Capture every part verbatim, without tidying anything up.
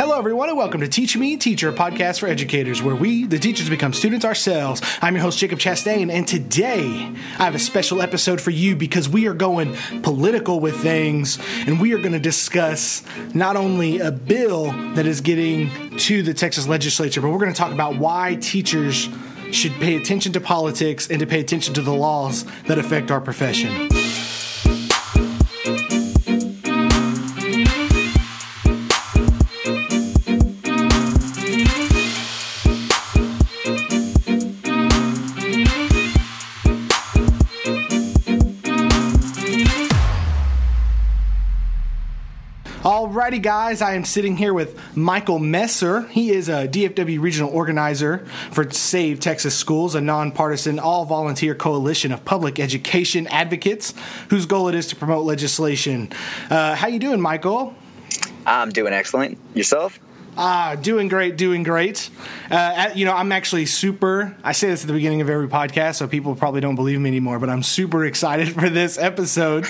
Hello, everyone, and welcome to Teach Me, Teacher, a podcast for educators, where we, the teachers, become students ourselves. I'm your host, Jacob Chastain, and today I have a special episode for you because we are going political with things, and we are going to discuss not only a bill that is getting to the Texas legislature, but we're going to talk about why teachers should pay attention to politics and to pay attention to the laws that affect our profession. Alrighty, guys, I am sitting here with Michael Messer. He is a D F W regional organizer for Save Texas Schools, a nonpartisan, all-volunteer coalition of public education advocates whose goal it is to promote legislation. Uh, how you doing, Michael? I'm doing excellent. Yourself? Ah, doing great, doing great. Uh, you know, I'm actually super, I say this at the beginning of every podcast, so people probably don't believe me anymore, but I'm super excited for this episode.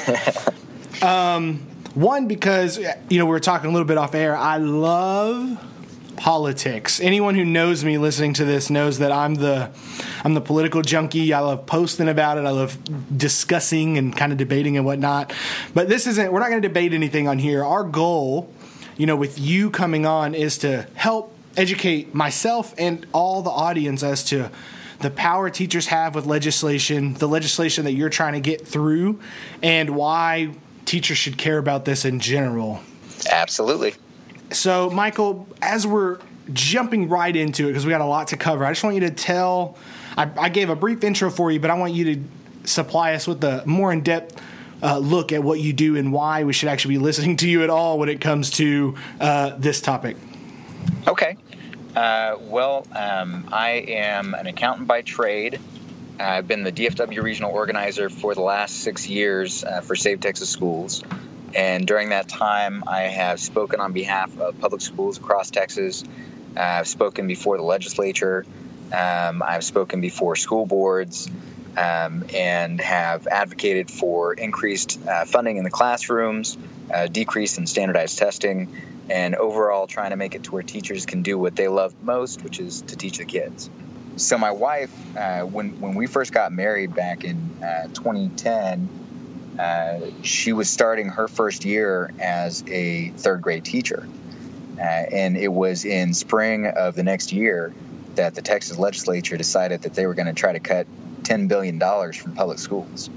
um... One, because, you know, we were talking a little bit off air. I love politics. Anyone who knows me listening to this knows that I'm the I'm the political junkie. I love posting about it. I love discussing and kind of debating and whatnot. But this isn't, we're not going to debate anything on here. Our goal, you know, with you coming on is to help educate myself and all the audience as to the power teachers have with legislation, the legislation that you're trying to get through, and why teachers should care about this in general. Absolutely. So, Michael, as we're jumping right into it, because we got a lot to cover, I just want you to tell, I, I gave a brief intro for you, but I want you to supply us with a more in-depth uh, look at what you do and why we should actually be listening to you at all when it comes to uh, this topic. Okay. Uh, well, um, I am an accountant by trade. I've been the D F W regional organizer for the last six years uh, for Save Texas Schools. And during that time, I have spoken on behalf of public schools across Texas. Uh, I've spoken before the legislature. Um, I've spoken before school boards um, and have advocated for increased uh, funding in the classrooms, uh, decrease in standardized testing, and overall trying to make it to where teachers can do what they love most, which is to teach the kids. So my wife, uh, when when we first got married back in uh, twenty ten, uh, she was starting her first year as a third grade teacher. Uh, and it was in spring of the next year that the Texas legislature decided that they were going to try to cut ten billion dollars from public schools.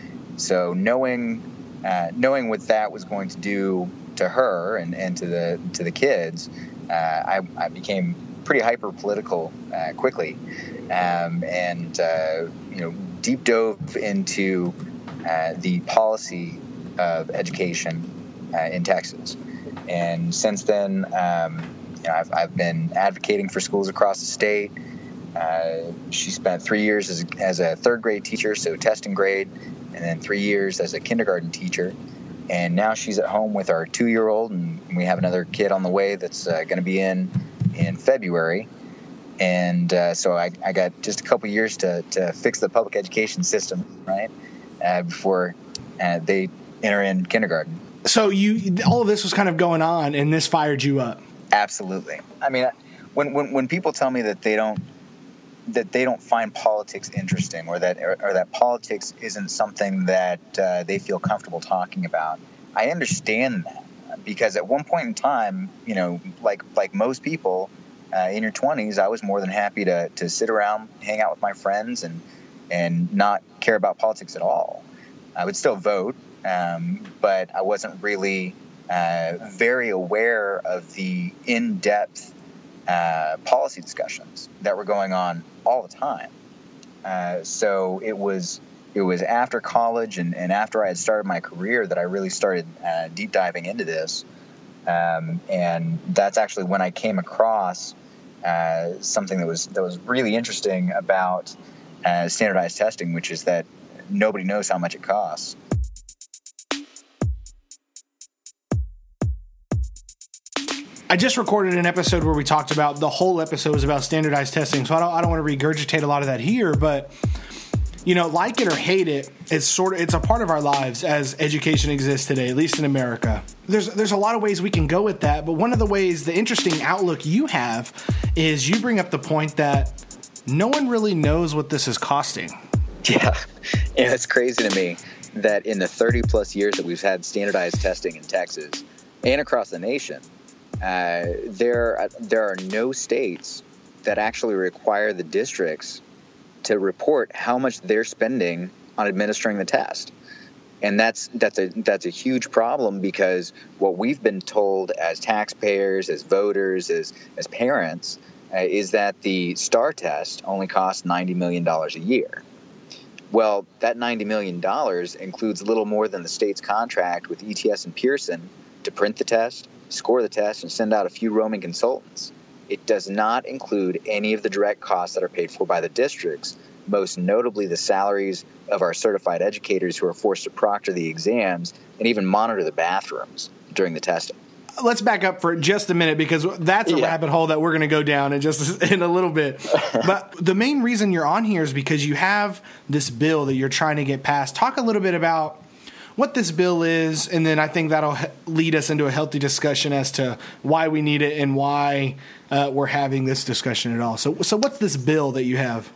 So knowing uh, knowing what that was going to do to her and, and to the to the kids, uh, I, I became pretty hyper political uh, quickly, um, and uh, you know, deep dove into uh, the policy of education uh, in Texas. And since then, um, you know, I've, I've been advocating for schools across the state. Uh, she spent three years as, as a third grade teacher, so testing grade, and then three years as a kindergarten teacher. And now she's at home with our two-year-old, and we have another kid on the way that's uh, going to be in in February. And uh, so I, I got just a couple years to, to fix the public education system, right, uh, before uh, they enter in kindergarten. So you, all of this was kind of going on, and this fired you up. Absolutely. I mean, when when, when people tell me that they don't that they don't find politics interesting, or that or, or that politics isn't something that uh, they feel comfortable talking about, I understand that. Because at one point in time, you know, like like most people uh, in your twenties, I was more than happy to to sit around, hang out with my friends, and and not care about politics at all. I would still vote, um, but I wasn't really uh, very aware of the in-depth uh, policy discussions that were going on all the time. Uh, so it was. It was after college and, and after I had started my career that I really started uh, deep diving into this. Um, and that's actually when I came across uh, something that was that was really interesting about uh, standardized testing, which is that nobody knows how much it costs. I just recorded an episode where we talked about, the whole episode was about standardized testing, so I don't I don't want to regurgitate a lot of that here, but you know, like it or hate it, it's sort of it's a part of our lives as education exists today, at least in America. There's there's a lot of ways we can go with that, but one of the ways, the interesting outlook you have, is you bring up the point that no one really knows what this is costing. Yeah, and it's crazy to me that in the thirty plus years that we've had standardized testing in Texas and across the nation, uh, there there are no states that actually require the districts to report how much they're spending on administering the test. And that's that's a that's a huge problem, because what we've been told as taxpayers, as voters, as as parents, uh, is that the STAR test only costs ninety million dollars a year. Well, that ninety million dollars includes little more than the state's contract with E T S and Pearson to print the test, score the test, and send out a few roaming consultants. It does not include any of the direct costs that are paid for by the districts, most notably the salaries of our certified educators who are forced to proctor the exams and even monitor the bathrooms during the testing. Let's back up for just a minute, because that's a yeah. rabbit hole that we're going to go down in just in a little bit. But the main reason you're on here is because you have this bill that you're trying to get passed. Talk a little bit about what this bill is, and then I think that'll lead us into a healthy discussion as to why we need it and why uh, we're having this discussion at all. So, so what's this bill that you have?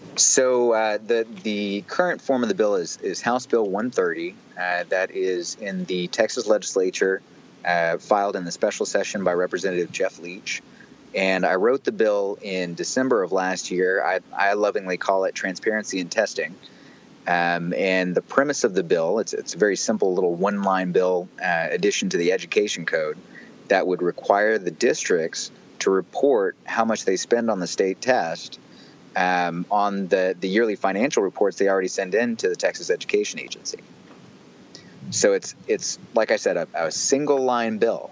So uh, the the current form of the bill is, is House Bill one thirty. Uh, that is in the Texas legislature, uh, filed in the special session by Representative Jeff Leach. And I wrote the bill in December of last year. I, I lovingly call it transparency in testing. Um, and the premise of the bill, it's, it's a very simple little one-line bill uh, addition to the education code that would require the districts to report how much they spend on the state test um, on the, the yearly financial reports they already send in to the Texas Education Agency. So it's, it's like I said, a, a single-line bill.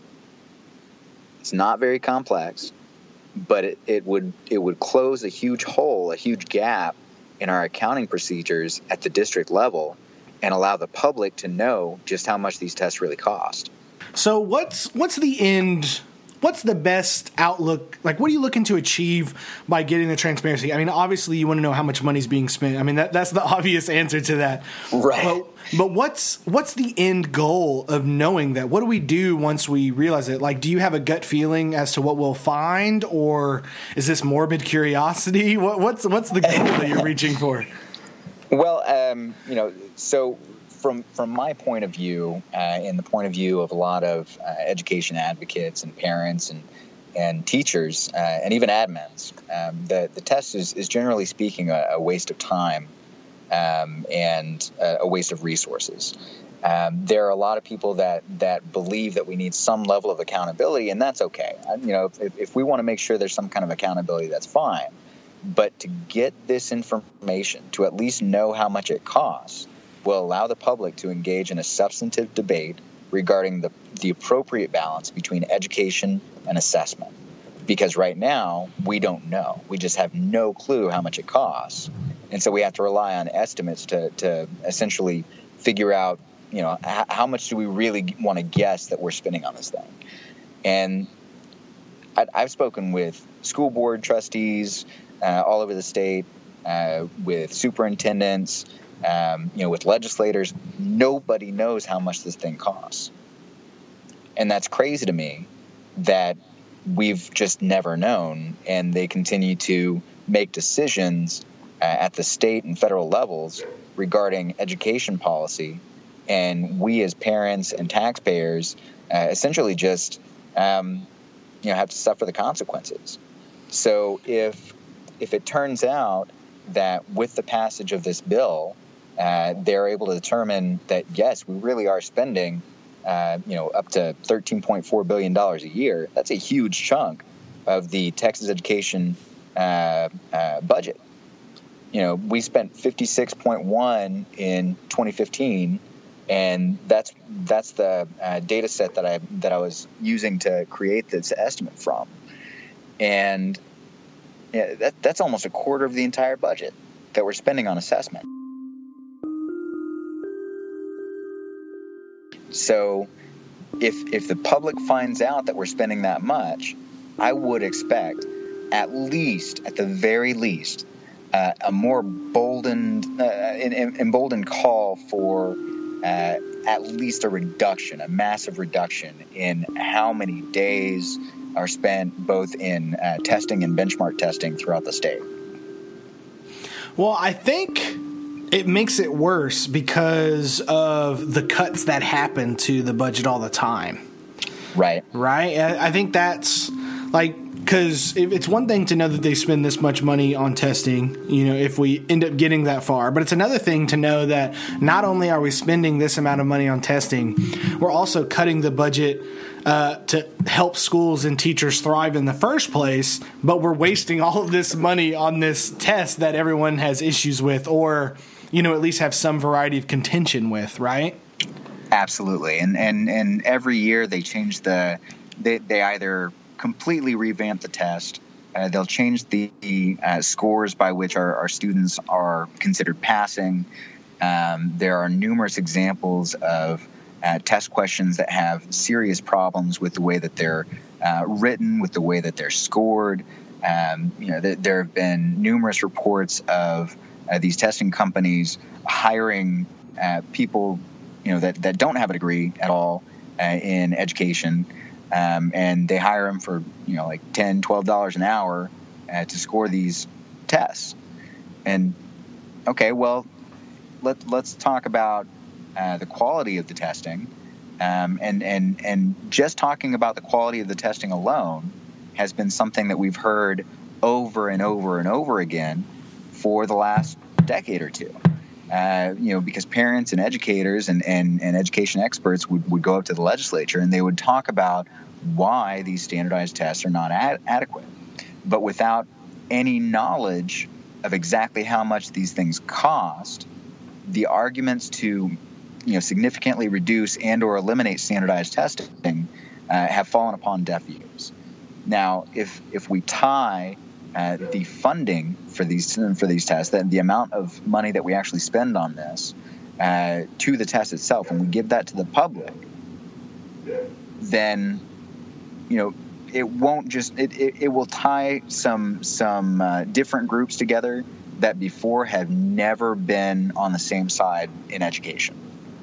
It's not very complex, but it, it would it would close a huge hole, a huge gap in our accounting procedures at the district level, and allow the public to know just how much these tests really cost. So what's what's the end? What's the best outlook? Like, what are you looking to achieve by getting the transparency? I mean, obviously, you want to know how much money's being spent. I mean, that, that's the obvious answer to that. Right. But, but what's what's the end goal of knowing that? What do we do once we realize it? Like, do you have a gut feeling as to what we'll find, or is this morbid curiosity? What, what's what's the goal that you're reaching for? Well, um, you know, so from from my point of view, uh, and the point of view of a lot of uh, education advocates and parents and and teachers uh, and even admins, um, the the test is, is generally speaking a, a waste of time um, and a, a waste of resources. Um, there are a lot of people that that believe that we need some level of accountability, and that's okay. You know, if, if we want to make sure there's some kind of accountability, that's fine. But to get this information, to at least know how much it costs, will allow the public to engage in a substantive debate regarding the, the appropriate balance between education and assessment. Because right now, we don't know. We just have no clue how much it costs. And so we have to rely on estimates to, to essentially figure out, you know, h- how much do we really want to guess that we're spending on this thing. And I, I've spoken with school board trustees uh, all over the state, uh, with superintendents, Um, you know, with legislators. Nobody knows how much this thing costs. And that's crazy to me that we've just never known, and they continue to make decisions uh, at the state and federal levels regarding education policy. And we as parents and taxpayers uh, essentially just, um, you know, have to suffer the consequences. So if if it turns out that with the passage of this bill, Uh, they're able to determine that, yes, we really are spending, uh, you know, up to thirteen point four billion dollars a year. That's a huge chunk of the Texas education uh, uh, budget. You know, we spent fifty-six point one in twenty fifteen, and that's that's the uh, data set that I that I was using to create this estimate from. And yeah, that, that's almost a quarter of the entire budget that we're spending on assessment. So if if the public finds out that we're spending that much, I would expect, at least, at the very least, uh, a more boldened, uh, an emboldened call for uh, at least a reduction, a massive reduction in how many days are spent both in uh, testing and benchmark testing throughout the state. Well, I think it makes it worse because of the cuts that happen to the budget all the time. Right. Right? I think that's like, because it's one thing to know that they spend this much money on testing, you know, if we end up getting that far. But it's another thing to know that not only are we spending this amount of money on testing, we're also cutting the budget uh, to help schools and teachers thrive in the first place, but we're wasting all of this money on this test that everyone has issues with, or, you know, at least have some variety of contention with, right? Absolutely. And and, and every year they change the, they, they either completely revamp the test, uh, they'll change the uh, scores by which our, our students are considered passing. Um, there are numerous examples of Uh, test questions that have serious problems with the way that they're uh, written, with the way that they're scored. Um, you know, th- there have been numerous reports of uh, these testing companies hiring uh, people, you know, that, that don't have a degree at all uh, in education, um, and they hire them for, you know, like ten dollars, twelve dollars an hour uh, to score these tests. And okay, well, let let's talk about Uh, the quality of the testing, um, and and and just talking about the quality of the testing alone has been something that we've heard over and over and over again for the last decade or two. Uh, you know, because parents and educators and, and, and education experts would, would go up to the legislature and they would talk about why these standardized tests are not ad- adequate, but without any knowledge of exactly how much these things cost. The arguments to, you know, significantly reduce and or eliminate standardized testing uh, have fallen upon deaf ears. Now, if if we tie uh, the funding for these for these tests, that the amount of money that we actually spend on this uh, to the test itself, and we give that to the public, then, you know, it won't just it it, it will tie some some uh, different groups together that before have never been on the same side in education.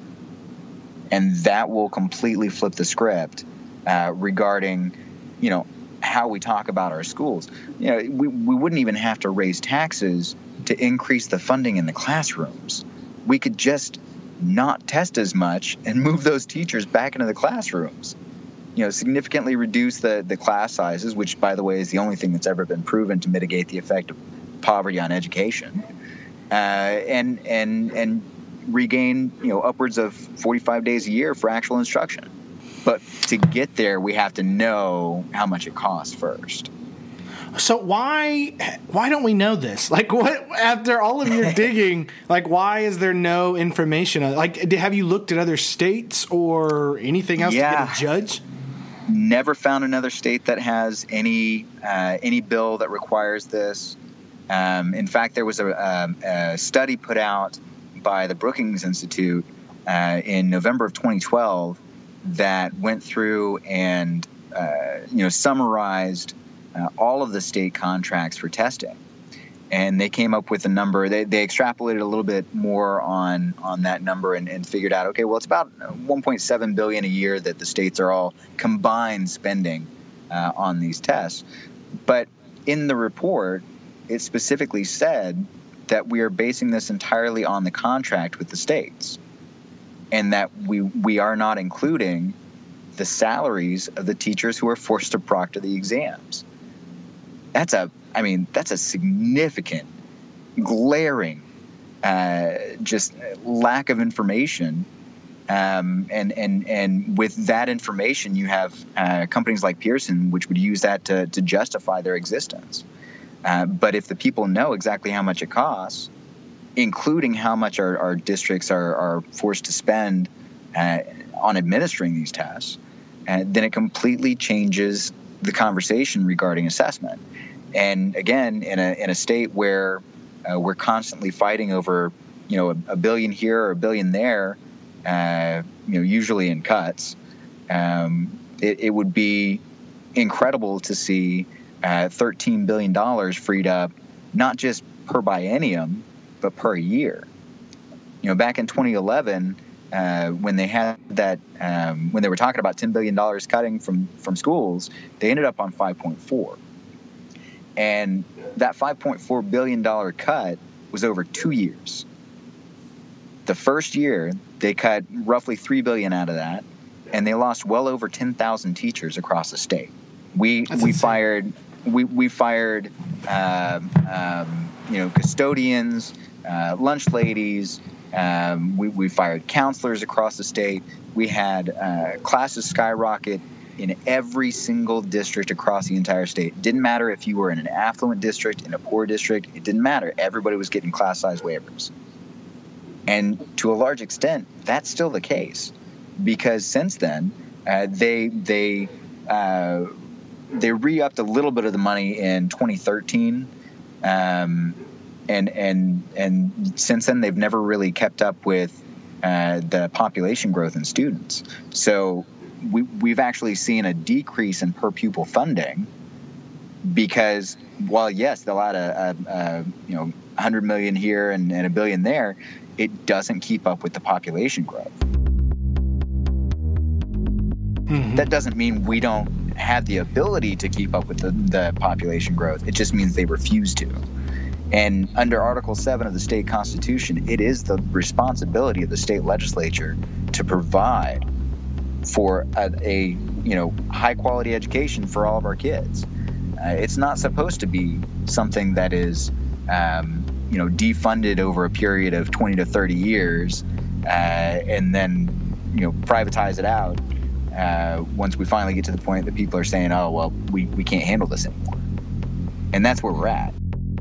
And that will completely flip the script uh, regarding, you know, how we talk about our schools. You know, we, we wouldn't even have to raise taxes to increase the funding in the classrooms. We could just not test as much and move those teachers back into the classrooms. You know, significantly reduce the, the class sizes, which, by the way, is the only thing that's ever been proven to mitigate the effect of poverty on education, uh, and and and regain, you know, upwards of forty-five days a year for actual instruction. But to get there, we have to know how much it costs first. So why why don't we know this? Like, what after all of your digging? Like, why is there no information? Like, have you looked at other states or anything else yeah. to get a judge? Never found another state that has any uh, any bill that requires this. Um, in fact, there was a, a, a study put out by the Brookings Institute uh, in November of twenty twelve that went through and uh, you know summarized uh, all of the state contracts for testing, and they came up with a number. They, they extrapolated a little bit more on on that number and, and figured out, okay, well, it's about one point seven billion dollars a year that the states are all combined spending uh, on these tests. But in the report, it specifically said that we are basing this entirely on the contract with the states, and that we we are not including the salaries of the teachers who are forced to proctor the exams. That's a, I mean, that's a significant, glaring, uh, just lack of information. Um, and, and, and with that information, you have uh, companies like Pearson, which would use that to, to justify their existence. Uh, but if the people know exactly how much it costs, including how much our, our districts are, are forced to spend uh, on administering these tests, uh, then it completely changes the conversation regarding assessment. And again, in a in a state where uh, we're constantly fighting over, you know, a, a billion here or a billion there, uh, you know, usually in cuts, um, it, it would be incredible to see uh, thirteen billion dollars freed up not just per biennium, but per year. You know, back in twenty eleven, uh, when they had that, um, when they were talking about ten billion dollars cutting from, from schools, they ended up on five point four. And that five point four billion dollars cut was over two years. The first year, they cut roughly three billion dollars out of that, and they lost well over ten thousand teachers across the state. We That's we insane. fired we we fired um, um, you know custodians, uh, lunch ladies. Um, we we fired counselors across the state. We had uh, classes skyrocket in every single district across the entire state. It didn't matter if you were in an affluent district, in a poor district. It didn't matter. Everybody was getting class size waivers. And to a large extent, that's still the case, because since then uh, they they uh, they re-upped a little bit of the money in twenty thirteen, um, and and and since then they've never really kept up with uh, the population growth in students. So we we've actually seen a decrease in per pupil funding, because while yes they'll add a, a, a you know one hundred million here and, and a billion there, it doesn't keep up with the population growth. Mm-hmm. That doesn't mean we don't have the ability to keep up with the, the population growth. It just means they refuse to. And under Article seven of the state constitution, it is the responsibility of the state legislature to provide for a, a you know high quality education for all of our kids. Uh, it's not supposed to be something that is um, you know defunded over a period of twenty to thirty years, uh, and then you know privatize it out uh, once we finally get to the point that people are saying, oh well, we, we can't handle this anymore. And that's where we're at.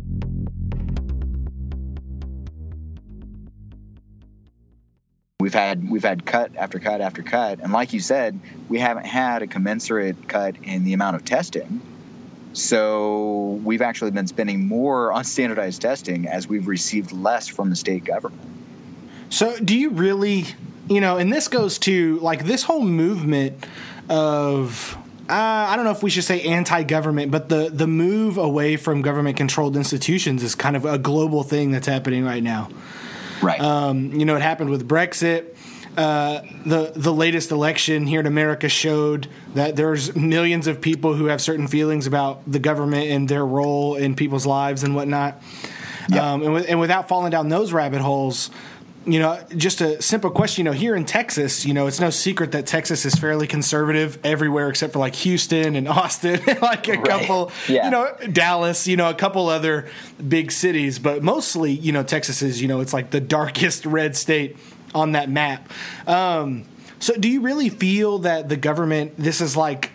We've had we've had cut after cut after cut, and like you said, we haven't had a commensurate cut in the amount of testing. So we've actually been spending more on standardized testing as we've received less from the state government. So do you really, you know, and this goes to like this whole movement of, uh, I don't know if we should say anti-government, but the, the move away from government-controlled institutions is kind of a global thing that's happening right now. Right. Um, you know, it happened with Brexit. Uh, the the latest election here in America showed that there's millions of people who have certain feelings about the government and their role in people's lives and whatnot. Yep. Um, and, with, and without falling down those rabbit holes, you know, just a simple question, you know, here in Texas, you know, it's no secret that Texas is fairly conservative everywhere except for like Houston and Austin, like a right. couple, yeah. you know, Dallas, you know, a couple other big cities. But mostly, you know, Texas is, you know, it's like the darkest red state on that map. Um, so do you really feel that the government, this is like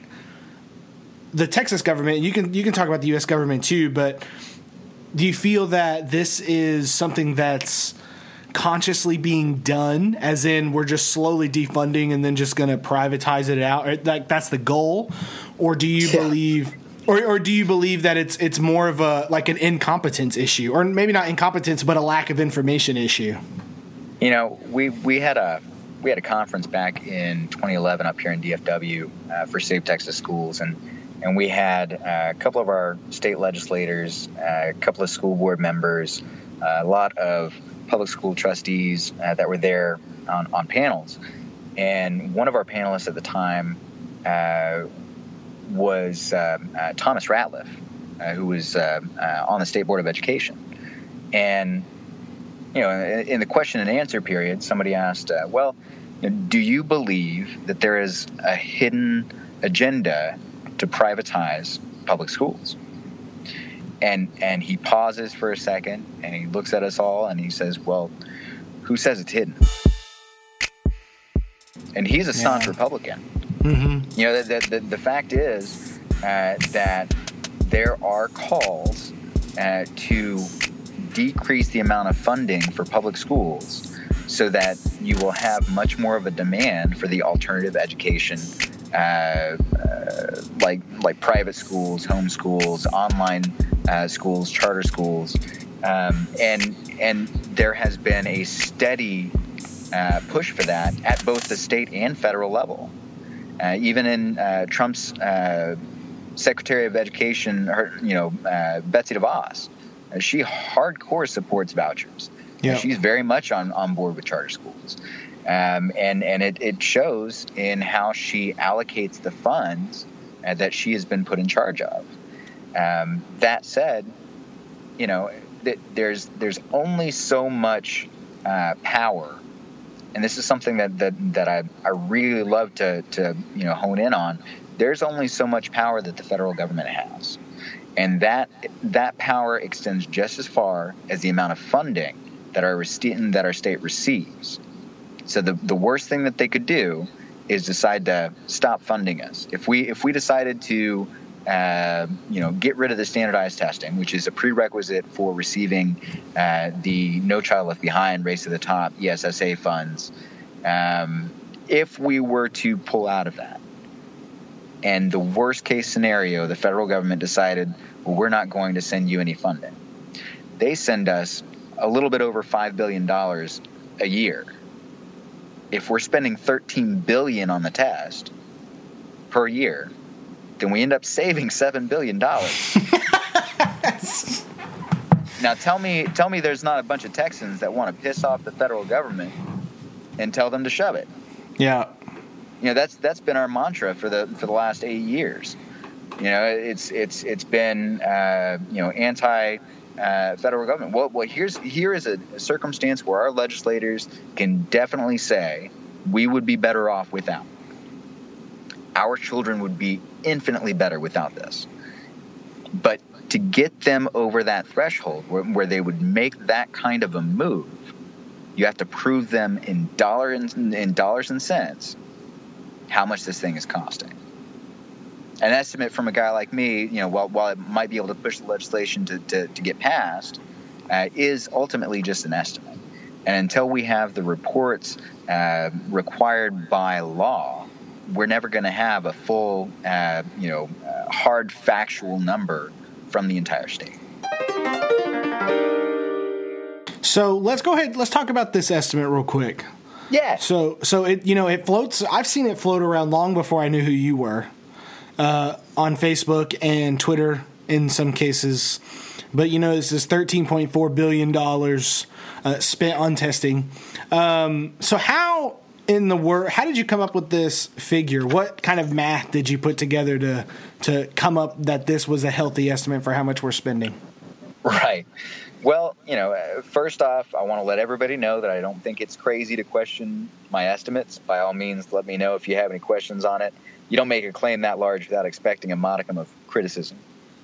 the Texas government, you can you can talk about the U S government too, but do you feel that this is something that's consciously being done, as in we're just slowly defunding and then just going to privatize it out? Or like that's the goal? Or do you yeah. believe or, or do you believe that it's it's more of a like an incompetence issue, or maybe not incompetence, but a lack of information issue? You know, we we had a we had a conference back in twenty eleven up here in D F W uh, for Save Texas Schools, and and we had uh, a couple of our state legislators, uh, a couple of school board members, uh, a lot of public school trustees uh, that were there on, on panels. And one of our panelists at the time uh, was uh, uh, Thomas Ratliff, uh, who was uh, uh, on the State Board of Education. And you know, in the question and answer period, somebody asked, uh, well, do you believe that there is a hidden agenda to privatize public schools? And and he pauses for a second, and he looks at us all, and he says, well, who says it's hidden? And he's a staunch yeah. Republican. Mm-hmm. You know, the, the, the fact is uh, that there are calls uh, to decrease the amount of funding for public schools so that you will have much more of a demand for the alternative education, uh, uh, like like private schools, home schools, online uh, schools, charter schools, um, and and there has been a steady uh, push for that at both the state and federal level. Uh, even in uh, Trump's uh, Secretary of Education, her, you know, uh, Betsy DeVos. uh, she hardcore supports vouchers. Yeah. She's very much on, on board with charter schools. Um, and and it, it shows in how she allocates the funds uh, that she has been put in charge of. Um, that said, you know, th- there's there's only so much uh, power, and this is something that that, that I, I really love to, to you know hone in on. There's only so much power that the federal government has, and that that power extends just as far as the amount of funding that our rece- that our state receives. So the the worst thing that they could do is decide to stop funding us. If we if we decided to uh, you know get rid of the standardized testing, which is a prerequisite for receiving uh, the No Child Left Behind, Race to the Top, E S S A funds, um, if we were to pull out of that, and the worst case scenario, the federal government decided, well, we're not going to send you any funding, they send us a little bit over five billion dollars a year. If we're spending thirteen billion dollars on the test per year, then we end up saving seven billion dollars. Now tell me tell me there's not a bunch of Texans that want to piss off the federal government and tell them to shove it. Yeah. You know, that's that's been our mantra for the for the last eight years. You know, it's it's it's been uh, you know, anti Uh, federal government. Well, well, here's here is a, a circumstance where our legislators can definitely say we would be better off without. Our children would be infinitely better without this. But to get them over that threshold where, where they would make that kind of a move, you have to prove them in dollars and in dollars and cents how much this thing is costing. An estimate from a guy like me, you know, while, while it might be able to push the legislation to, to, to get passed, uh, is ultimately just an estimate. And until we have the reports uh, required by law, we're never going to have a full, uh, you know, uh, hard factual number from the entire state. So let's go ahead. Let's talk about this estimate real quick. Yeah. So, so it, you know, it floats. I've seen it float around long before I knew who you were. Uh, on Facebook and Twitter in some cases. But, you know, this is thirteen point four billion dollars uh, spent on testing. Um, so how in the world, how did you come up with this figure? What kind of math did you put together to to come up that this was a healthy estimate for how much we're spending? Right. Well, you know, first off, I want to let everybody know that I don't think it's crazy to question my estimates. By all means, let me know if you have any questions on it. You don't make a claim that large without expecting a modicum of criticism.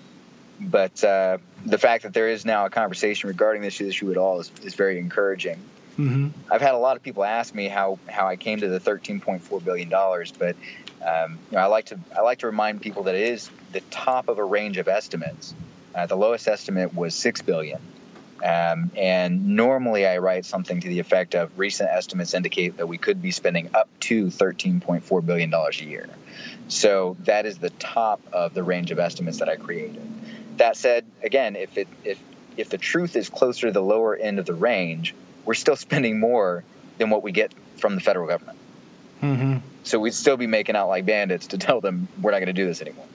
But uh, the fact that there is now a conversation regarding this issue at all is, is very encouraging. Mm-hmm. I've had a lot of people ask me how, how I came to the thirteen point four billion dollars, but um, you know, I like to I like to remind people that it is the top of a range of estimates. Uh, the lowest estimate was six billion dollars. Um, and normally I write something to the effect of recent estimates indicate that we could be spending up to thirteen point four billion dollars a year. So that is the top of the range of estimates that I created. That said, again, if it if if the truth is closer to the lower end of the range, we're still spending more than what we get from the federal government. Mm-hmm. So we'd still be making out like bandits to tell them we're not going to do this anymore.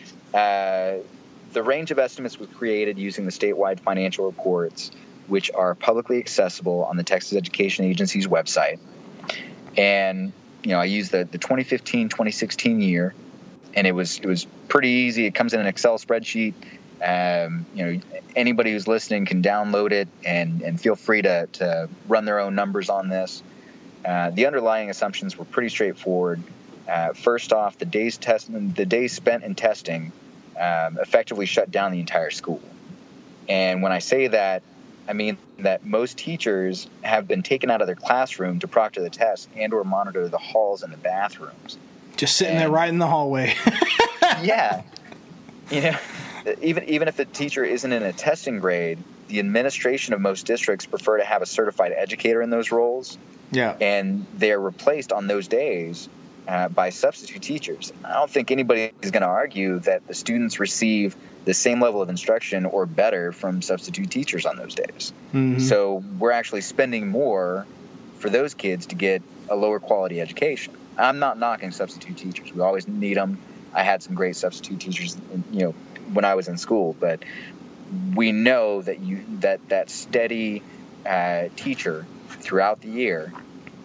Uh, The range of estimates was created using the statewide financial reports, which are publicly accessible on the Texas Education Agency's website. And, you know, I used the, the twenty fifteen twenty sixteen year, and it was it was pretty easy. It comes in an Excel spreadsheet. Um, you know, anybody who's listening can download it and, and feel free to, to run their own numbers on this. Uh, the underlying assumptions were pretty straightforward. Uh, first off, the days test the days spent in testing Um, effectively shut down the entire school. And when I say that, I mean that most teachers have been taken out of their classroom to proctor the tests and or monitor the halls and the bathrooms. Just sitting and, there right in the hallway. Yeah. You know, even even if the teacher isn't in a testing grade, the administration of most districts prefer to have a certified educator in those roles. Yeah. And they're replaced on those days Uh, by substitute teachers. I don't think anybody is going to argue that the students receive the same level of instruction or better from substitute teachers on those days. Mm-hmm. So we're actually spending more for those kids to get a lower quality education. I'm not knocking substitute teachers. We always need them. I had some great substitute teachers, you know, when I was in school, but we know that you that that steady uh, teacher throughout the year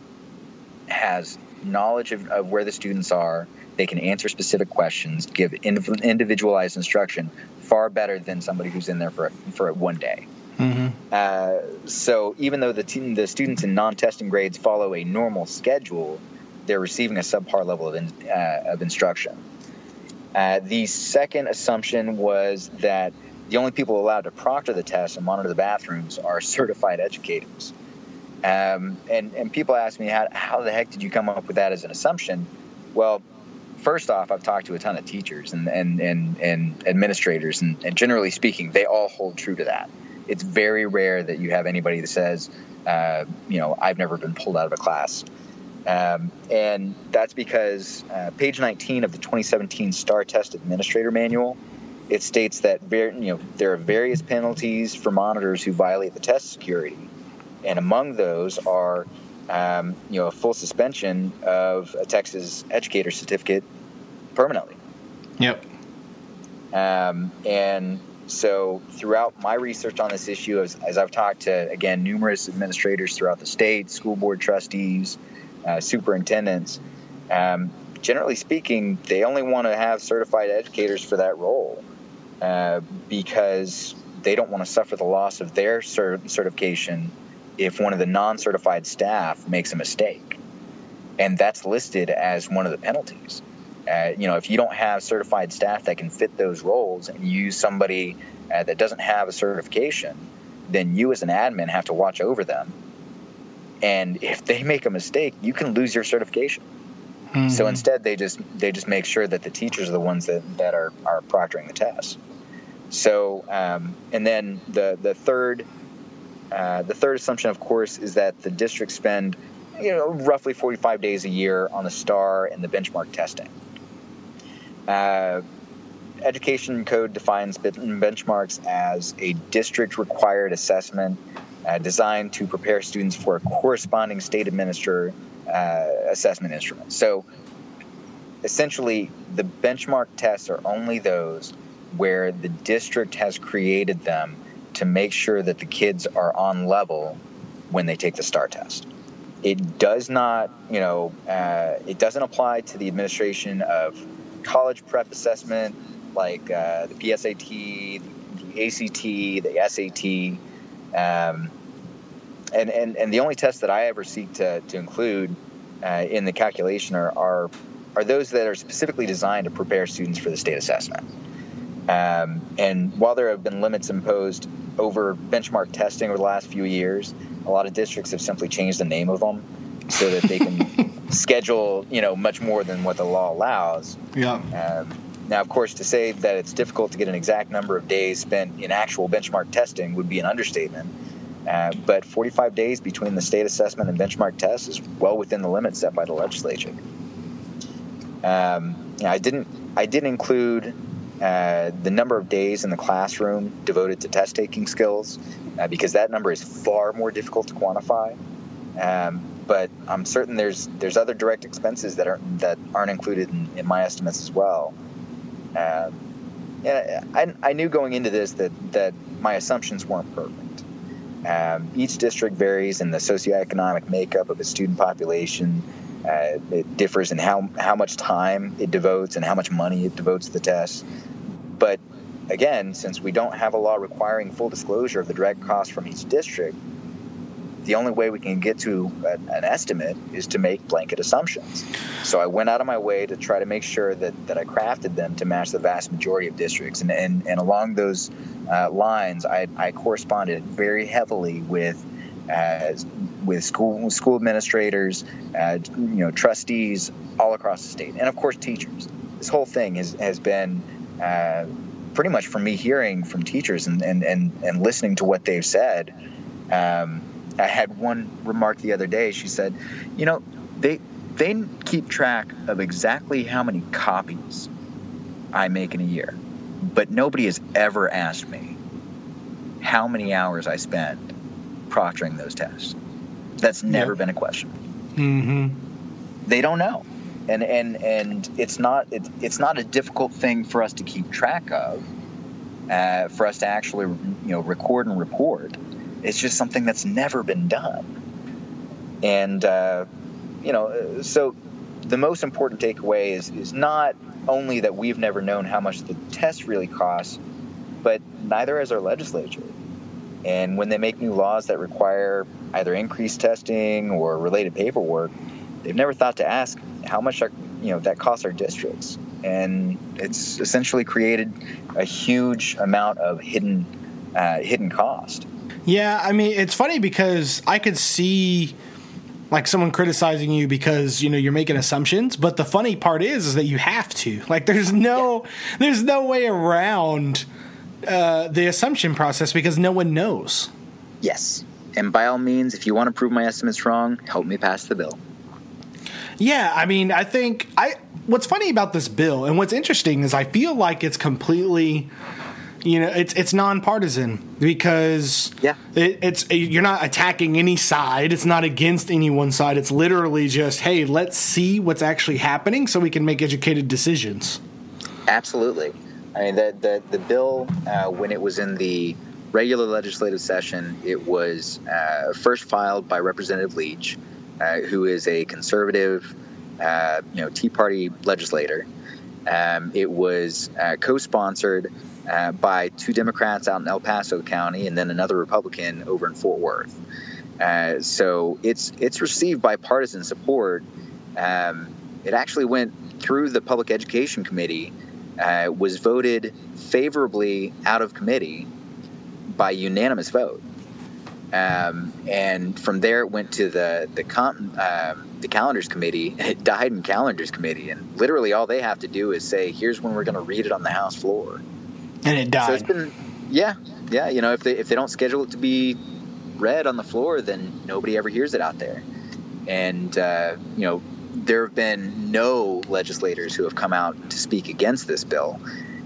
has knowledge of, of where the students are. They can answer specific questions, give indiv- individualized instruction far better than somebody who's in there for for one day. Mm-hmm. Uh, so even though the te- the students in non-testing grades follow a normal schedule, they're receiving a subpar level of in, uh, of instruction. Uh, the second assumption was that the only people allowed to proctor the tests and monitor the bathrooms are certified educators. Um, and, and people ask me, how, how the heck did you come up with that as an assumption? Well, first off, I've talked to a ton of teachers and, and, and, and administrators, and, and generally speaking, they all hold true to that. It's very rare that you have anybody that says, uh, you know, I've never been pulled out of a class. Um, and that's because uh, page nineteen of the twenty seventeen STAR Test Administrator Manual, it states that ver- you know there are various penalties for monitors who violate the test security. And among those are, um, you know, a full suspension of a Texas educator certificate permanently. Yep. Um, and so throughout my research on this issue, as, as I've talked to, again, numerous administrators throughout the state, school board trustees, uh, superintendents, um, generally speaking, they only want to have certified educators for that role uh, because they don't want to suffer the loss of their cert- certification if one of the non-certified staff makes a mistake. And that's listed as one of the penalties. Uh, you know, if you don't have certified staff that can fit those roles and you use somebody uh, that doesn't have a certification, then you as an admin have to watch over them. And if they make a mistake, you can lose your certification. Mm-hmm. So instead, they just they just make sure that the teachers are the ones that, that are, are proctoring the tests. So, um, and then the the third uh, the third assumption, of course, is that the districts spend you know roughly forty-five days a year on the STAR and the benchmark testing. Uh, Education Code defines benchmarks as a district-required assessment uh, designed to prepare students for a corresponding state-administered uh, assessment instrument. So, essentially, the benchmark tests are only those where the district has created them to make sure that the kids are on level when they take the STAR test. It does not, you know, uh, it doesn't apply to the administration of college prep assessment like uh, the P S A T, the A C T, the S A T, um, and, and and the only tests that I ever seek to to include uh, in the calculation are, are are those that are specifically designed to prepare students for the state assessment. Um, and while there have been limits imposed over benchmark testing over the last few years, a lot of districts have simply changed the name of them so that they can schedule, you know, much more than what the law allows. Yeah. Um, now, of course, to say that it's difficult to get an exact number of days spent in actual benchmark testing would be an understatement. Uh, but forty-five days between the state assessment and benchmark tests is well within the limits set by the legislature. Um, you know, I didn't. I did include uh, the number of days in the classroom devoted to test taking skills uh, because that number is far more difficult to quantify. Um, but I'm certain there's there's other direct expenses that aren't that aren't included in, in my estimates as well. Um, yeah, I, I knew going into this that that my assumptions weren't perfect. Um, each district varies in the socioeconomic makeup of its student population. Uh, it differs in how how much time it devotes and how much money it devotes to the tests. But again, since we don't have a law requiring full disclosure of the direct costs from each district, the only way we can get to a, an estimate is to make blanket assumptions. So I went out of my way to try to make sure that, that I crafted them to match the vast majority of districts. And and, and along those uh, lines, I, I corresponded very heavily with uh, with school school administrators, uh, you know, trustees all across the state, and of course teachers. This whole thing has has been uh, pretty much from me hearing from teachers and and, and, and listening to what they've said. Um, I had one remark the other day. She said, you know, they they keep track of exactly how many copies I make in a year, but nobody has ever asked me how many hours I spend proctoring those tests. That's never yeah. been a question. Mm-hmm. They don't know, and and and it's not it, it's not a difficult thing for us to keep track of. uh, for us to actually, you know, record and report. It's just something that's never been done. And, uh, you know, so the most important takeaway is, is not only that we've never known how much the test really costs, but neither has our legislature. And when they make new laws that require either increased testing or related paperwork, they've never thought to ask how much our, you know, that costs our districts. And it's essentially created a huge amount of hidden uh, hidden cost. Yeah, I mean, it's funny because I could see like someone criticizing you because, you know, you're making assumptions, but the funny part is is that you have to. Like there's no yeah. there's no way around uh, the assumption process because no one knows. Yes. And by all means, if you want to prove my estimates wrong, help me pass the bill. Yeah, I mean, I think I what's funny about this bill and what's interesting is I feel like it's completely, you know, it's it's nonpartisan because yeah. it, it's you're not attacking any side. It's not against any one side. It's literally just, hey, let's see what's actually happening so we can make educated decisions. Absolutely. I mean, the the, the bill, uh, when it was in the regular legislative session, it was uh, first filed by Representative Leach, uh, who is a conservative, uh, you know, Tea Party legislator. Um, it was uh, co-sponsored uh, by two Democrats out in El Paso County and then another Republican over in Fort Worth. Uh, so it's it's received bipartisan support. Um, it actually went through the Public Education Committee, uh, was voted favorably out of committee by unanimous vote. Um, and from there it went to the the, con, um, the calendars committee. It died in calendars committee, and literally all they have to do is say, here's when we're going to read it on the House floor. And it died. So it's been, yeah, yeah. You know, if they if they don't schedule it to be read on the floor, then nobody ever hears it out there. And uh, you know, there have been no legislators who have come out to speak against this bill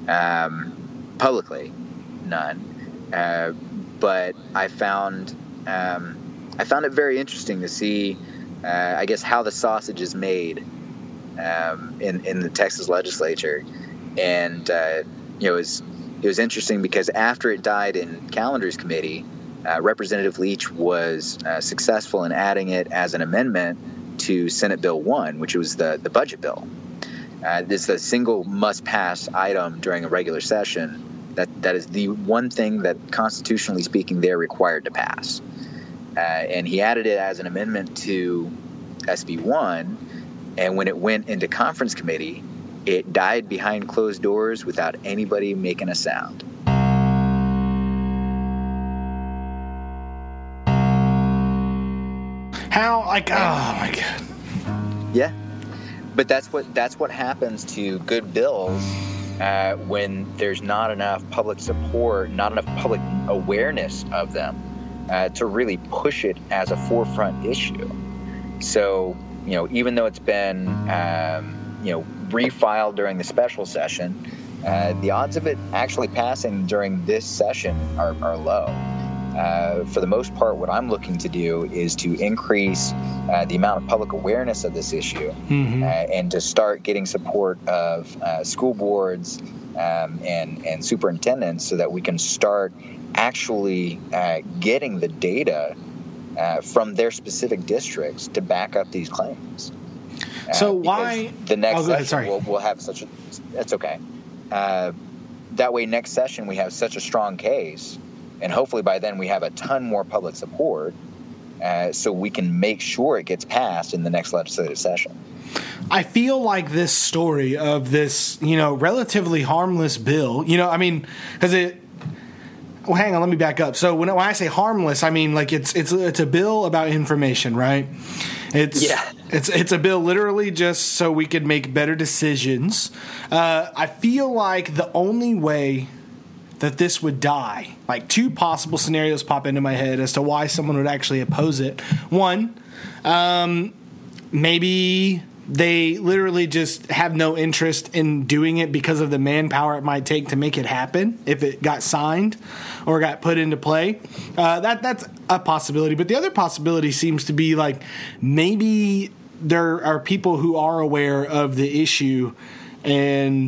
um, publicly, none. Uh, but I found um, I found it very interesting to see, uh, I guess, how the sausage is made um, in in the Texas legislature, and uh, you know, it was it was interesting because after it died in Calendars Committee, uh, Representative Leach was uh, successful in adding it as an amendment to Senate Bill one, which was the the budget bill. Uh, this is a single must-pass item during a regular session. That that is the one thing that, constitutionally speaking, they're required to pass. Uh, and he added it as an amendment to S B one, and when it went into conference committee, it died behind closed doors without anybody making a sound. How, like, oh my God. Yeah. But that's what that's what happens to good bills uh, when there's not enough public support, not enough public awareness of them uh, to really push it as a forefront issue. So, you know, even though it's been, um, you know, refiled during the special session, uh, the odds of it actually passing during this session are, are low. Uh, for the most part, what I'm looking to do is to increase uh, the amount of public awareness of this issue, mm-hmm. uh, and to start getting support of uh, school boards um, and, and superintendents so that we can start actually uh, getting the data uh, from their specific districts to back up these claims. Uh, so why the next oh, session sorry. We'll, we'll have such a that's okay. Uh, that way, next session we have such a strong case. And hopefully by then we have a ton more public support uh, so we can make sure it gets passed in the next legislative session. I feel like this story of this, you know, relatively harmless bill, you know, I mean, because it, well, hang on, let me back up. So when, when I say harmless, I mean like it's it's it's a bill about information, right? It's yeah. It's it's a bill literally just so we could make better decisions. Uh, I feel like the only way that this would die, like two possible scenarios pop into my head as to why someone would actually oppose it. One, um, maybe they literally just have no interest in doing it because of the manpower it might take to make it happen if it got signed or got put into play. Uh, that that's a possibility. But the other possibility seems to be like maybe there are people who are aware of the issue and,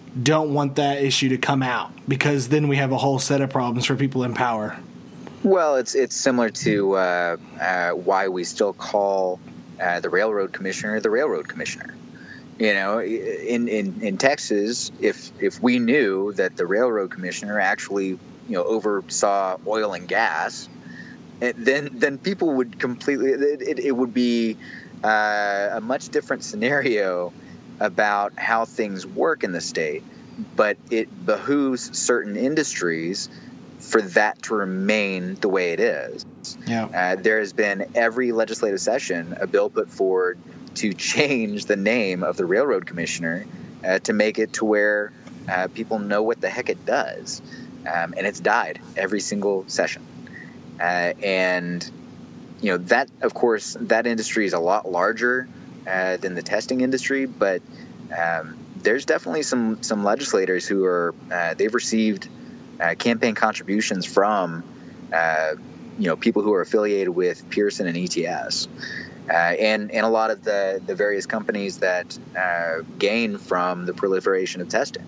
don't want that issue to come out, because then we have a whole set of problems for people in power. Well, it's it's similar to uh, uh, why we still call uh, the railroad commissioner the railroad commissioner. You know, in, in, in Texas, if if we knew that the railroad commissioner actually, you know, oversaw oil and gas, then then people would completely it, it, it would be uh, a much different scenario about how things work in the state. But it behooves certain industries for that to remain the way it is. Yeah. Uh, there has been every legislative session a bill put forward to change the name of the railroad commissioner uh, to make it to where uh, people know what the heck it does. Um, and it's died every single session. Uh, and, you know, that, of course, that industry is a lot larger uh, than the testing industry, but um, there's definitely some, some legislators who are, uh, they've received uh, campaign contributions from, uh, you know, people who are affiliated with Pearson and E T S. Uh, and, and a lot of the, the various companies that uh, gain from the proliferation of testing.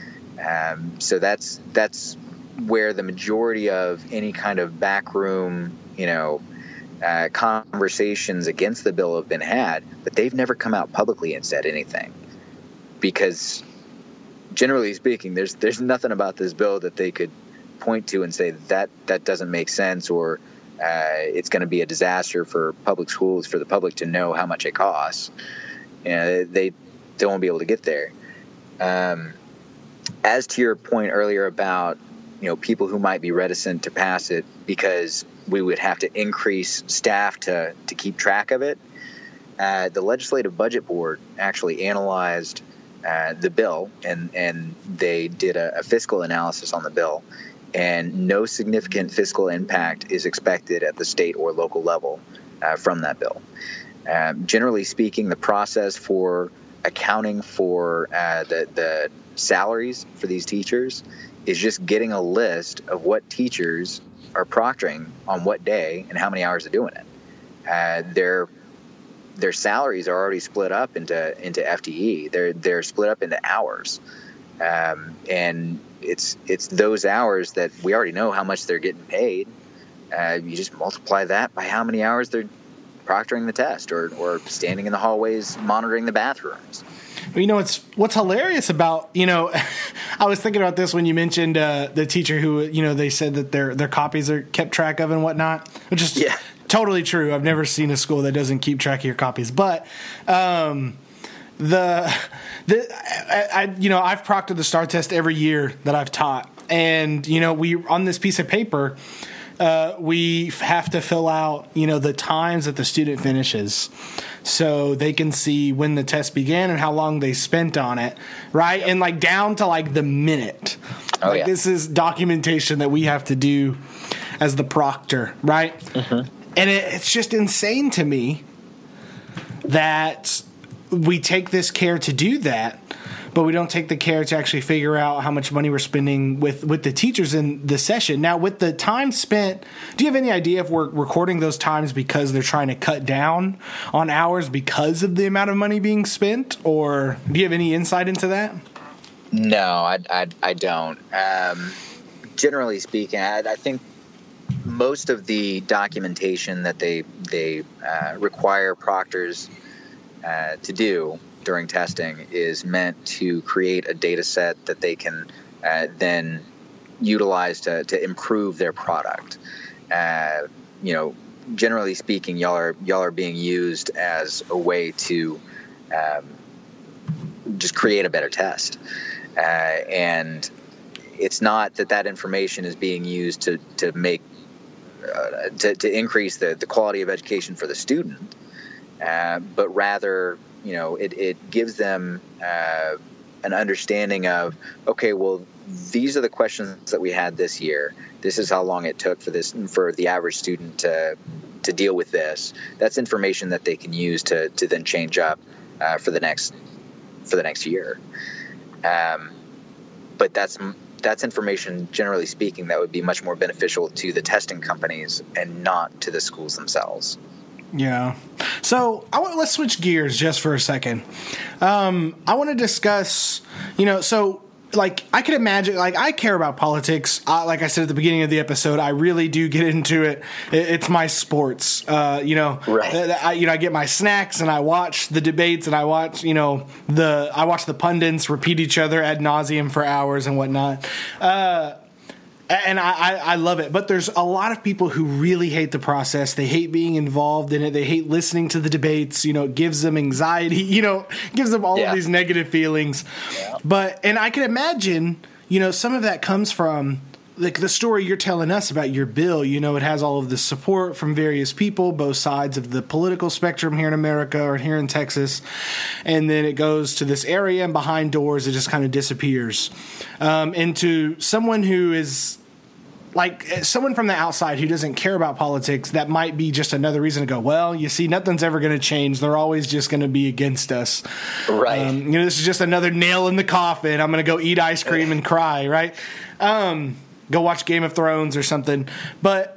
Um, so that's that's where the majority of any kind of backroom, you know, uh, conversations against the bill have been had, but they've never come out publicly and said anything. Because generally speaking, there's there's nothing about this bill that they could point to and say that that doesn't make sense, or Uh, it's going to be a disaster for public schools, for the public to know how much it costs. You know, they, they won't be able to get there. Um, as to your point earlier about, you know, people who might be reticent to pass it because we would have to increase staff to, to keep track of it, uh, the Legislative Budget Board actually analyzed uh, the bill, and, and they did a, a fiscal analysis on the bill. And no significant fiscal impact is expected at the state or local level uh, from that bill. Um, generally speaking, the process for accounting for uh, the, the salaries for these teachers is just getting a list of what teachers are proctoring on what day and how many hours they're doing it. Uh, their their salaries are already split up into into F T E. They're they're split up into hours, um, and It's it's those hours that we already know how much they're getting paid. Uh, you just multiply that by how many hours they're proctoring the test or, or standing in the hallways monitoring the bathrooms. Well, you know, it's what's hilarious about, you know, I was thinking about this when you mentioned uh, the teacher who, you know, they said that their their copies are kept track of and whatnot, which is yeah. totally true. I've never seen a school that doesn't keep track of your copies. But um, the the I, I you know I've proctored the STAAR test every year that I've taught, and you know we on this piece of paper uh, we have to fill out you know the times that the student finishes, so they can see when the test began and how long they spent on it, right? Yep. And like down to like the minute. Oh, like yeah. This is documentation that we have to do as the proctor, right? Mm-hmm. And it, it's just insane to me that we take this care to do that, but we don't take the care to actually figure out how much money we're spending with, with the teachers in the session. Now, with the time spent, do you have any idea if we're recording those times because they're trying to cut down on hours because of the amount of money being spent? Or do you have any insight into that? No, I, I, I don't. Um, generally speaking, I, I think most of the documentation that they, they uh, require proctors Uh, to do during testing is meant to create a data set that they can uh, then utilize to, to improve their product. Uh, you know, generally speaking, y'all are y'all are being used as a way to um, just create a better test, uh, and it's not that that information is being used to to make uh, to, to increase the, the quality of education for the student. Uh, but rather, you know, it, it gives them uh, an understanding of, okay, well, these are the questions that we had this year. This is how long it took for this for the average student to to deal with this. That's information that they can use to to then change up uh, for the next for the next year. Um, but that's that's information, generally speaking, that would be much more beneficial to the testing companies and not to the schools themselves. Yeah. So I want let's switch gears just for a second. Um, I want to discuss, you know, so like I can imagine, like I care about politics. Uh, like I said at the beginning of the episode, I really do get into it. it it's my sports. Uh, you know, right. I, you know, I get my snacks and I watch the debates and I watch, you know, the I watch the pundits repeat each other ad nauseum for hours and whatnot. Uh, And I, I, I love it. But there's a lot of people who really hate the process. They hate being involved in it. They hate listening to the debates. You know, it gives them anxiety, you know, gives them all yeah. of these negative feelings. Yeah. But, and I can imagine, you know, some of that comes from like the story you're telling us about your bill. You know, it has all of the support from various people, both sides of the political spectrum here in America or here in Texas. And then it goes to this area and behind doors, it just kind of disappears. Um, and to someone who is like someone from the outside who doesn't care about politics, that might be just another reason to go, well, you see, nothing's ever going to change. They're always just going to be against us. Right. Um, you know, this is just another nail in the coffin. I'm going to go eat ice cream and cry, right? Um, go watch Game of Thrones or something. But